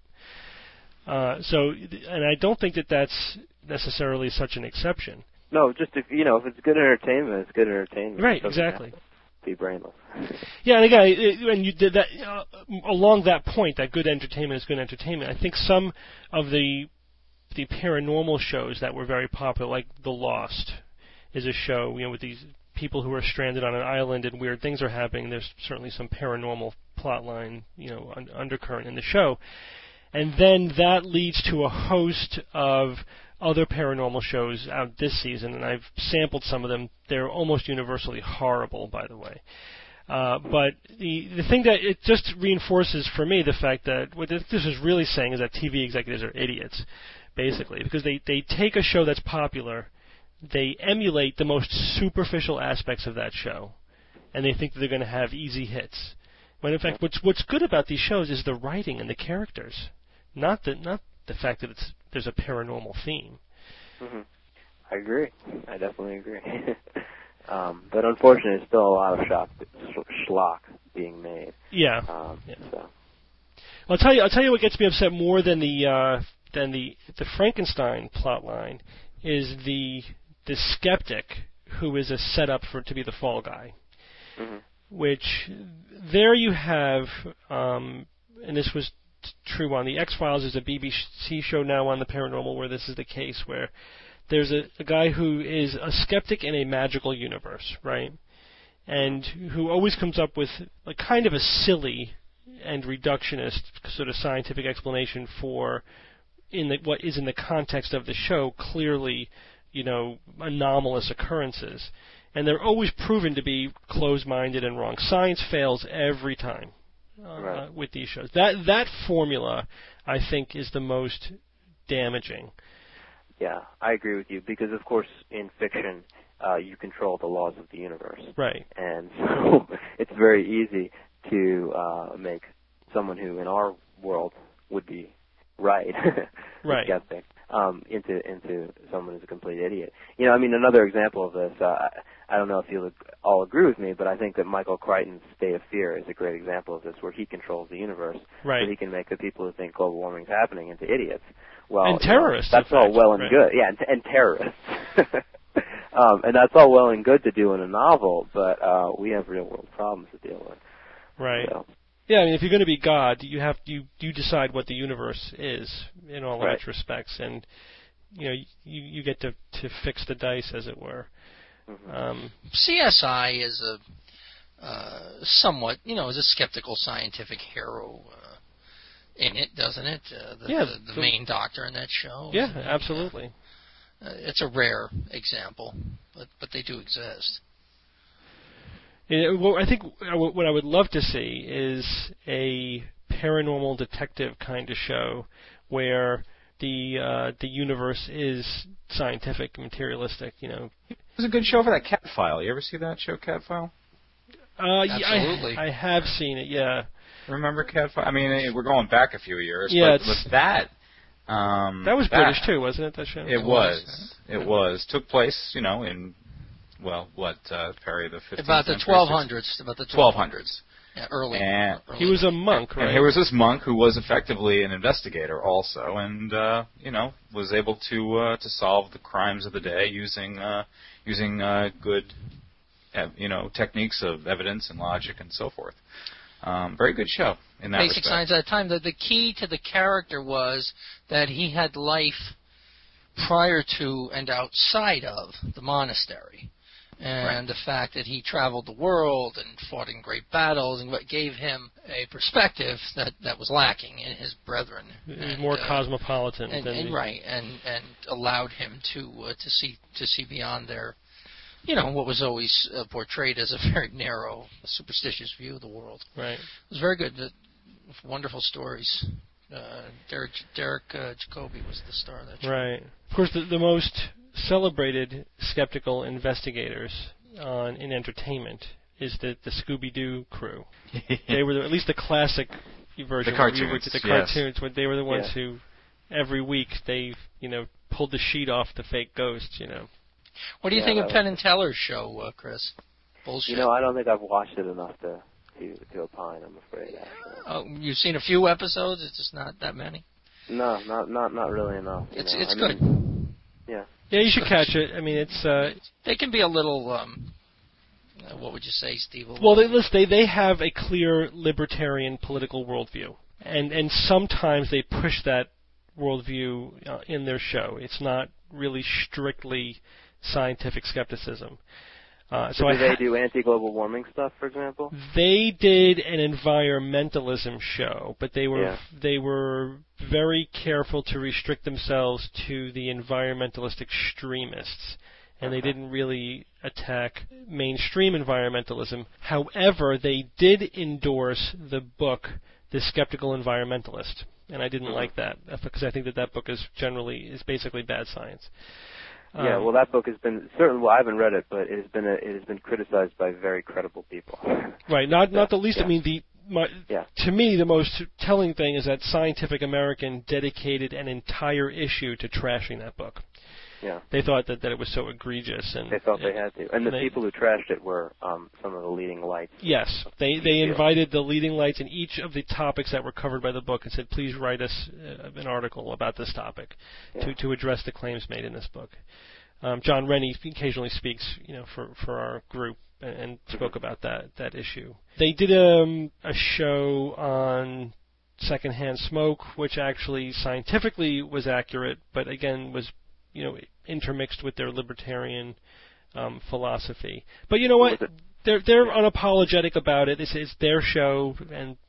Uh, so, and I don't think that that's necessarily such an exception. No, just if you know, if it's good entertainment, it's good entertainment. Right, exactly. Be brainless. Yeah, and again, it, and you did that uh, along that point. That good entertainment is good entertainment. I think some of the the paranormal shows that were very popular, like The Lost, is a show, you know, with these people who are stranded on an island and weird things are happening. There's certainly some paranormal plotline, you know, un- undercurrent in the show. And then that leads to a host of other paranormal shows out this season, and I've sampled some of them. They're almost universally horrible, by the way. Uh, but the the thing that it just reinforces for me the fact that what this is really saying is that T V executives are idiots, basically, because they, they take a show that's popular, they emulate the most superficial aspects of that show, and they think that they're going to have easy hits. When in fact, what's what's good about these shows is the writing and the characters, not the not the fact that it's there's a paranormal theme. Mm-hmm. I agree. I definitely agree. um, but unfortunately, there's still a lot of shock, sh- schlock being made. Yeah. Um, yeah. So. Well, I'll tell you. I'll tell you what gets me upset more than the uh, than the the Frankenstein plotline is the the skeptic who is a setup for to be the fall guy. Mm-hmm. Which there you have, um, and this was t- true on the X-Files. There's a B B C show now on the paranormal where this is the case, where there's a, a guy who is a skeptic in a magical universe, right? And who always comes up with a kind of a silly and reductionist sort of scientific explanation for in the, what is in the context of the show clearly, you know, anomalous occurrences. And they're always proven to be closed-minded and wrong. Science fails every time uh, right. with these shows. That that formula, I think, is the most damaging. Yeah, I agree with you because, of course, in fiction, uh, you control the laws of the universe. Right. And so it's very easy to uh, make someone who, in our world, would be right, right. skeptic, um, into into someone who's a complete idiot. You know, I mean, another example of this, uh, I don't know if you'll all agree with me, but I think that Michael Crichton's State of Fear is a great example of this, where he controls the universe, right. so he can make the people who think global warming is happening into idiots. Well, and terrorists. You know, that's all fact. well and right. good. Yeah, and, and terrorists. um, and that's all well and good to do in a novel, but uh, we have real world problems to deal with. Right. So. Yeah, I mean, if you're going to be God, you have you you decide what the universe is in all right. its respects, and you know you you get to to fix the dice, as it were. Mm-hmm. Um, C S I is a uh, somewhat, you know, is a skeptical scientific hero uh, in it, doesn't it? Uh, the, yeah, the, the main doctor in that show. Yeah, absolutely. Uh, it's a rare example, but but they do exist. It, well, I think what I would love to see is a paranormal detective kind of show where the uh, the universe is scientific, materialistic. You know, it was a good show for that Cat File. You ever see that show, Cat File? Uh, Absolutely. Yeah, I, I have seen it. Yeah. Remember Cat File? I mean, we're going back a few years. Yeah, but with that. Um, that was that, British too, wasn't it? That show. It, it was. was. It was. Took place, you know, in. Well, what, uh, Perry, the fifteenth About the twelve hundreds. About the twelve hundreds. Yeah, early. And early. He was a monk, right? And here was this monk who was effectively an investigator also, and uh, you know, was able to uh, to solve the crimes of the day using uh, using uh, good, uh, you know, techniques of evidence and logic and so forth. Um, very good show in that Basic respect. science at the time. The, the key to the character was that he had life prior to and outside of the monastery. And right. the fact that he traveled the world and fought in great battles and what gave him a perspective that, that was lacking in his brethren. And, more uh, cosmopolitan and, than and the, right, and and allowed him to uh, to see to see beyond their, you know, what was always uh, portrayed as a very narrow, superstitious view of the world. Right. It was very good. The, wonderful stories. Uh, Derek Derek uh, Jacobi was the star of that show. Right. Of course, the, the most celebrated skeptical investigators on in entertainment is the the Scooby-Doo crew. They were the, at least the classic version. The cartoons. Where the yes. cartoons. When they were the ones yeah. who every week they you know pulled the sheet off the fake ghost. You know. What do you Yeah, think of that Penn was- and Teller's show, uh, Chris? Bullshit. You know, I don't think I've watched it enough to to, to opine. I'm afraid. Actually. Oh, you've seen a few episodes. It's just not that many. No, not not not really enough. you It's know. it's I good. mean, yeah. Yeah, you should catch it. I mean, it's. Uh, They can be a little. Um, uh, what would you say, Steve? well, they, listen, they they have a clear libertarian political worldview, and and sometimes they push that worldview uh, in their show. It's not really strictly scientific skepticism. Uh, so So do I they ha- do anti-global warming stuff, for example? They did an environmentalism show, but they were Yeah. they were very careful to restrict themselves to the environmentalist extremists, and they Okay. didn't really attack mainstream environmentalism. However, they did endorse the book The Skeptical Environmentalist, and I didn't Mhm. like that because I think that that book is generally is basically bad science. Yeah, Um, well, that book has been certainly. Well, I haven't read it, but it has been a, it has been criticized by very credible people. Right, not not the least. Yeah. I mean, the my, Yeah. to me the most telling thing is that Scientific American dedicated an entire issue to trashing that book. Yeah, They thought that, that it was so egregious, and they felt they had to, and the they- people who trashed it were um, some of the leading lights. Yes, they they Yeah. invited the leading lights in each of the topics that were covered by the book and said, please write us uh, an article about this topic Yeah. to to address the claims made in this book. Um, John Rennie occasionally speaks, you know, for, for our group and, and spoke about that that issue. They did um, a show on secondhand smoke, which actually scientifically was accurate, but again was, you know, intermixed with their libertarian um, philosophy. But you know what? Was it- They're they're unapologetic about it. This is their show, and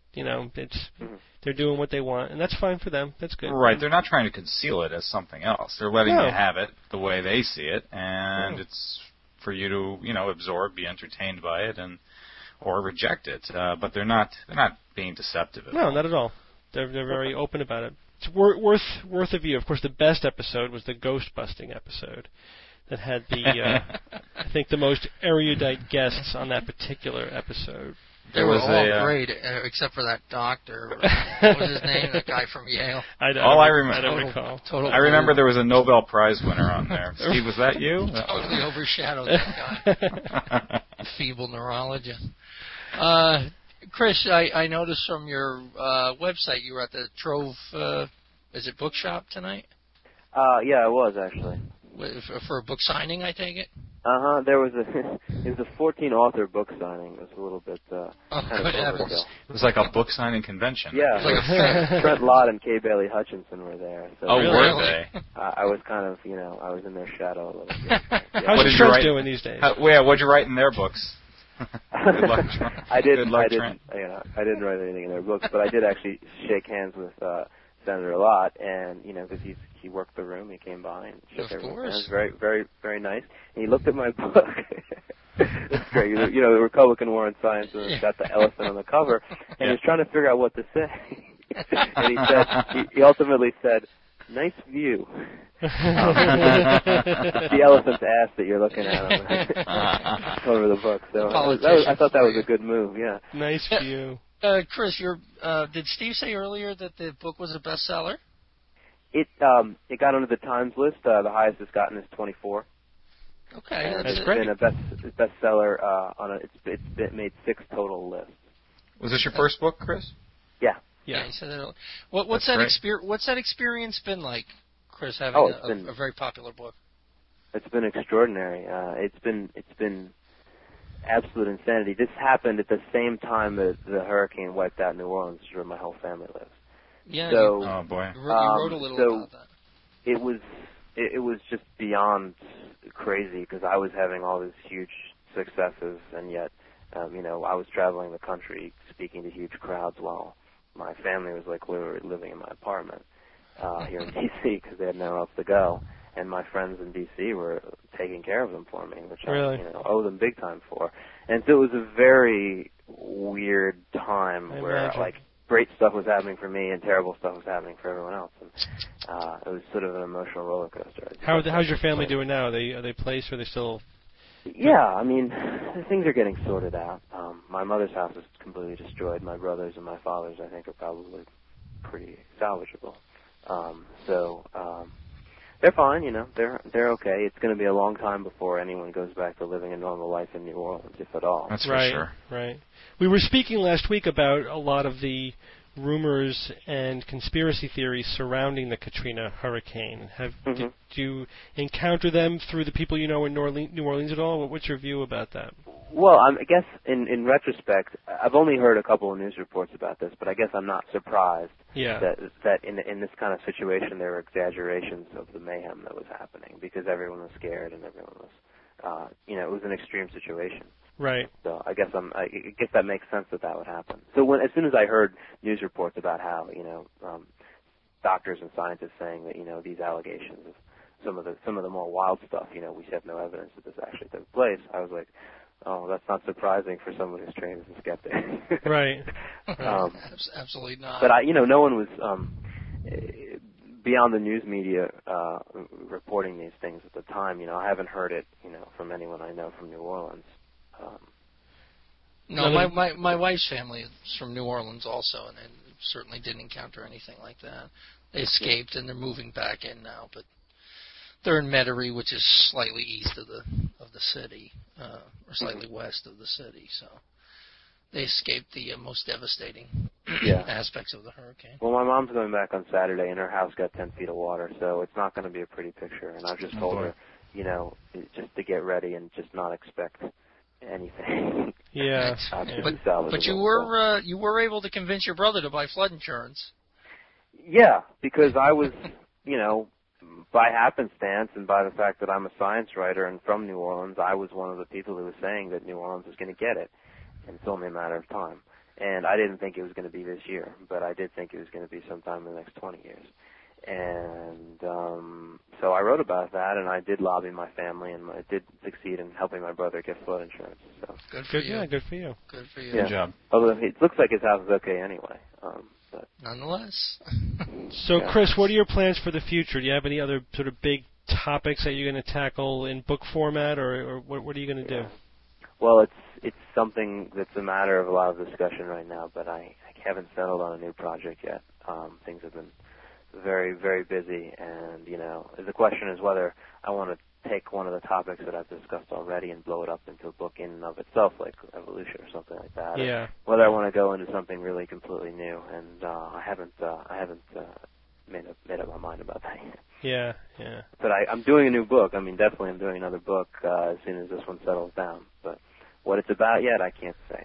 You know, it's Mhm. they're doing what they want, and that's fine for them. That's good. Right. They're not trying to conceal it as something else. They're letting No. you have it the way they see it, and No. it's for you to, you know, absorb, be entertained by it, and or reject it. Uh, but they're not they're not being deceptive at No, all. not at all. They're they're very open about it. It's wor- worth worth a view. Of course, the best episode was the ghost busting episode that had the uh, I think the most erudite guests on that particular episode. They There were was all a, uh, great, uh, except for that doctor. What was his name? The guy from Yale. I, I All I don't- remember- I don't Total- recall. Total I remember fool. there was a Nobel Prize winner on there. Steve, was that you? Totally overshadowed that guy. Feeble neurologist. Uh, Chris, I, I noticed from your uh, website you were at the Trove, uh, is it bookshop tonight? Uh, yeah, I was actually. With- For, for a book signing, I take it? Uh huh. There was a it was a fourteen author book signing. It was a little bit uh, Oh, kind of good heavens. overkill. It was like a book signing convention. Yeah, It's like a fair. Trent Lott and Kay Bailey Hutchinson were there. So Oh, Really? were they? I, I was kind of, you know, I was in their shadow a little bit. How's What your did you Trent write? doing these days? How, yeah, what'd you write in their books? Good luck, Trent. I didn't. Good luck, I didn't. Trent. You know, I didn't write anything in their books, but I did actually shake hands with uh, Senator Lott, and you know, because he's he worked the room, he came by and shook Of everyone's course. hands. Very, very, very nice. And he looked at my book. It's great. You know, the Republican War on Science, and it's got the elephant on the cover, and Yeah. he was trying to figure out what to say. And he said, he, he ultimately said, "Nice view." It's the elephant's ass that you're looking at on the cover of the book. So that was, that was, I thought that was a good move. Yeah. Nice view. Uh, Chris, you're, uh, did Steve say earlier that the book was a bestseller? It um it got onto the Times list. Uh, the highest it's gotten is twenty-four. Okay. And That's it's great. been a best bestseller uh, on a. It's it's been made six total lists. Was this your first book, Chris? Yeah. Yeah, Yeah. he said that earlier. What, what's That's that great. exper- What's that experience been like, Chris, having Oh, a, it's been- a, a very popular book? It's been extraordinary. Uh, it's been it's been absolute insanity. This happened at the same time that the hurricane wiped out New Orleans, where my whole family lives. Yeah, So Oh boy. you, you wrote, you wrote a um, little so- about that. it was it, it was just beyond crazy because I was having all these huge successes, and yet um, you know I was traveling the country speaking to huge crowds while my family was like literally living in my apartment uh, here in D C because they had nowhere else to go, and my friends in D C were taking care of them for me, which Really? I you know owe them big time for. And so it was a very weird time I where imagine. like great stuff was happening for me and terrible stuff was happening for everyone else. And uh, it was sort of an emotional roller coaster. How how's your family doing now? Are they are they placed? Or are they still? Yeah, I mean, things are getting sorted out. Um, my mother's house is completely destroyed. My brothers and my father's, I think, are probably pretty salvageable. Um, so um, they're fine. You know, they're they're okay. It's going to be a long time before anyone goes back to living a normal life in New Orleans, if at all. That's right, for sure. right. We were speaking last week about a lot of the rumors and conspiracy theories surrounding the Katrina hurricane. Have Mhm. did you encounter them through the people you know in New Orleans, New Orleans at all? What- What's your view about that? Well, I'm, I guess in, in retrospect, I've only heard a couple of news reports about this, but I guess I'm not surprised Yeah. that that in in this kind of situation there were exaggerations of the mayhem that was happening because everyone was scared and everyone was, uh, you know, it was an extreme situation. Right. So I guess I'm I I guess that makes sense that that would happen. So when as soon as I heard news reports about how you know um, doctors and scientists saying that you know these allegations of some of the some of the more wild stuff, you know, we have no evidence that this actually took place, I was like, oh, that's not surprising for someone who's trained as a skeptic. Right. Um, Abs- Absolutely not. but I, you know, no one was um, eh, beyond the news media uh, reporting these things at the time. You know, I haven't heard it, you know, from anyone I know from New Orleans. Um, no, my, my my wife's family is from New Orleans also, and they certainly didn't encounter anything like that. They escaped, and they're moving back in now, but they're in Metairie, which is slightly east of the of the city, uh, or slightly west of the city. So they escaped the uh, most devastating Yeah. aspects of the hurricane. Well, my mom's going back on Saturday, and her house got ten feet of water, so it's not going to be a pretty picture. And I've just Oh, told boy. her, you know, just to get ready and just not expect anything. Yeah. uh, to yeah. be But salvageable. but you were uh, you were able to convince your brother to buy flood insurance. Yeah, because I was, you know, by happenstance and by the fact that I'm a science writer and from New Orleans, I was one of the people who was saying that New Orleans was going to get it. And it's only a matter of time. And I didn't think it was going to be this year, but I did think it was going to be sometime in the next twenty years. And um, so I wrote about that, and I did lobby my family, and I did succeed in helping my brother get flood insurance. So good for good, you. Yeah, good for you. Good for you. Good yeah. job. Although it looks like his house is okay anyway. Um, but Nonetheless. So, Yeah. Chris, what are your plans for the future? Do you have any other sort of big topics that you're going to tackle in book format, or, or what, what are you going to yeah. do? Well, it's it's something that's a matter of a lot of discussion right now, but I, I haven't settled on a new project yet. Um, things have been very, very busy, and, you know, the question is whether I want to take one of the topics that I've discussed already and blow it up into a book in and of itself, like evolution or something like that. Yeah. Or whether I want to go into something really completely new, and uh, I haven't uh, I haven't uh, made up made up my mind about that yet. Yeah, yeah. But I, I'm doing a new book. I mean, definitely I'm doing another book uh, as soon as this one settles down. But what it's about yet, I can't say.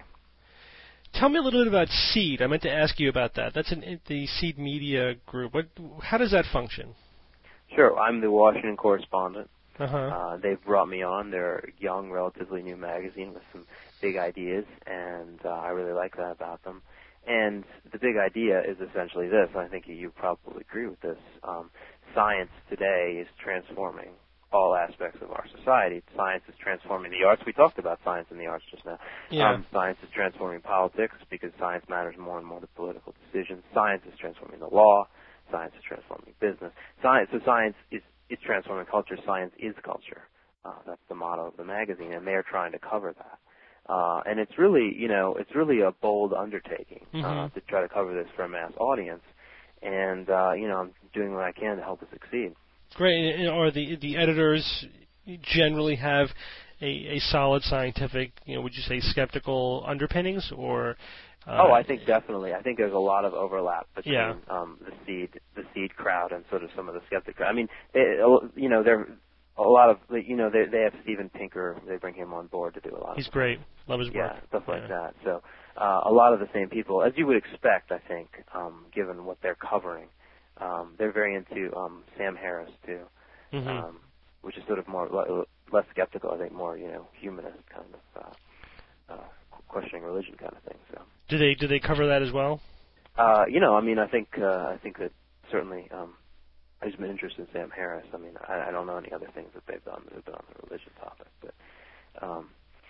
Tell me a little bit about Seed. I meant to ask you about that. That's an, the Seed Media Group. What? How does that function? Sure, I'm the Washington correspondent. Uh-huh. Uh, they've brought me on. They're a young, relatively new magazine with some big ideas, and uh, I really like that about them. And the big idea is essentially this, and I think you probably agree with this. Um, science today is transforming all aspects of our society. Science is transforming the arts. We talked about science and the arts just now. Yeah. Um, science is transforming politics because science matters more and more to political decisions. Science is transforming the law. Science is transforming business. Science, so science is, is transforming culture. Science is culture. Uh, that's the motto of the magazine, and they're trying to cover that. Uh, and it's really, you know, it's really a bold undertaking uh, Mm-hmm. to try to cover this for a mass audience. And, uh, you know, I'm doing what I can to help it succeed. Great. And are the the editors generally have a, a solid scientific, you know, would you say skeptical underpinnings, or? Uh, oh, I think definitely. I think there's a lot of overlap between yeah. um, the seed, the seed crowd, and sort of some of the skeptic crowd. I mean, they, you know, they're a lot of, you know, they they have Steven Pinker. They bring him on board to do a lot. He's of great. Love his work. Yeah, stuff like yeah. that. So uh, a lot of the same people, as you would expect, I think, um, given what they're covering. Um, they're very into um, Sam Harris too, Mm-hmm. um, which is sort of more le- less skeptical. I think more, you know, humanist kind of uh, uh, questioning religion kind of thing. So. Do they do they cover that as well? Uh, you know, I mean, I think uh, I think that certainly um, I've just been interested in Sam Harris. I mean, I, I don't know any other things that they've done that have been on the religion topic, but um,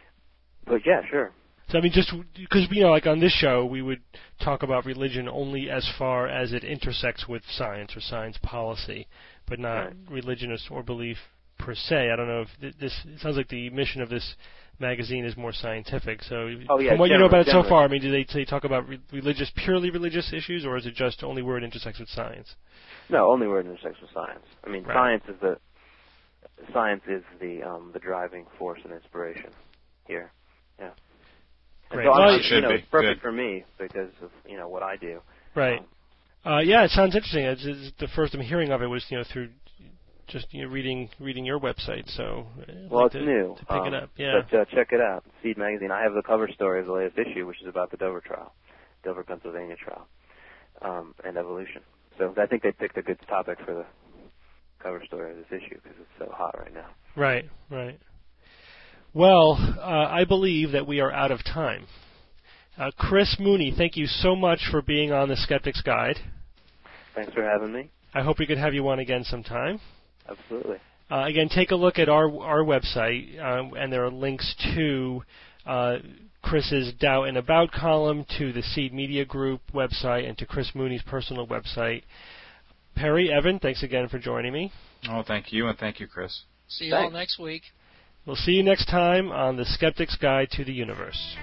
but yeah, sure. So I mean, just because you know, like on this show, we would talk about religion only as far as it intersects with science or science policy, but not right. religion or belief per se. I don't know if th- this. It sounds like the mission of this magazine is more scientific. So, oh, yeah, from what you know about it so generally. far, I mean, do they, do they talk about re- religious, purely religious issues, or is it just only where it intersects with science? No, only where it intersects with science. I mean, Right. science is the science is the um, the driving force and inspiration here. Yeah. And Great. so Well, I'm, it should you know, be. it's perfect Good. for me because of you know what I do. Right. Um, Uh, yeah, it sounds interesting. It's, it's the first I'm hearing of it was you know through just you know reading reading your website. So I'd well, like it's to, new. to pick um, it up. Yeah. But uh, check it out, Seed Magazine. I have the cover story of the latest issue, which is about the Dover trial, Dover, Pennsylvania trial, um, and evolution. So I think they picked a good topic for the cover story of this issue because it's so hot right now. Right. Right. Well, uh, I believe that we are out of time. Uh, Chris Mooney, thank you so much for being on the Skeptic's Guide. Thanks for having me. I hope we could have you on again sometime. Absolutely. Uh, again, take a look at our our website, um, and there are links to uh, Chris's Doubt and About column, to the Seed Media Group website, and to Chris Mooney's personal website. Perry, Evan, thanks again for joining me. Oh, thank you, and thank you, Chris. See you all Thanks. next week. We'll see you next time on The Skeptic's Guide to the Universe.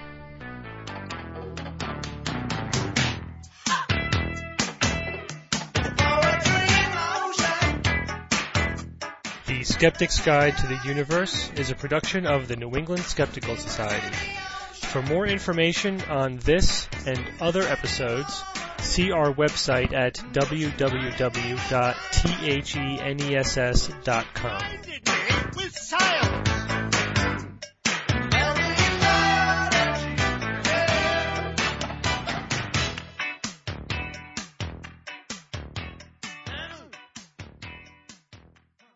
The Skeptic's Guide to the Universe is a production of the New England Skeptical Society. For more information on this and other episodes, see our website at w w w dot the ness dot com. With science.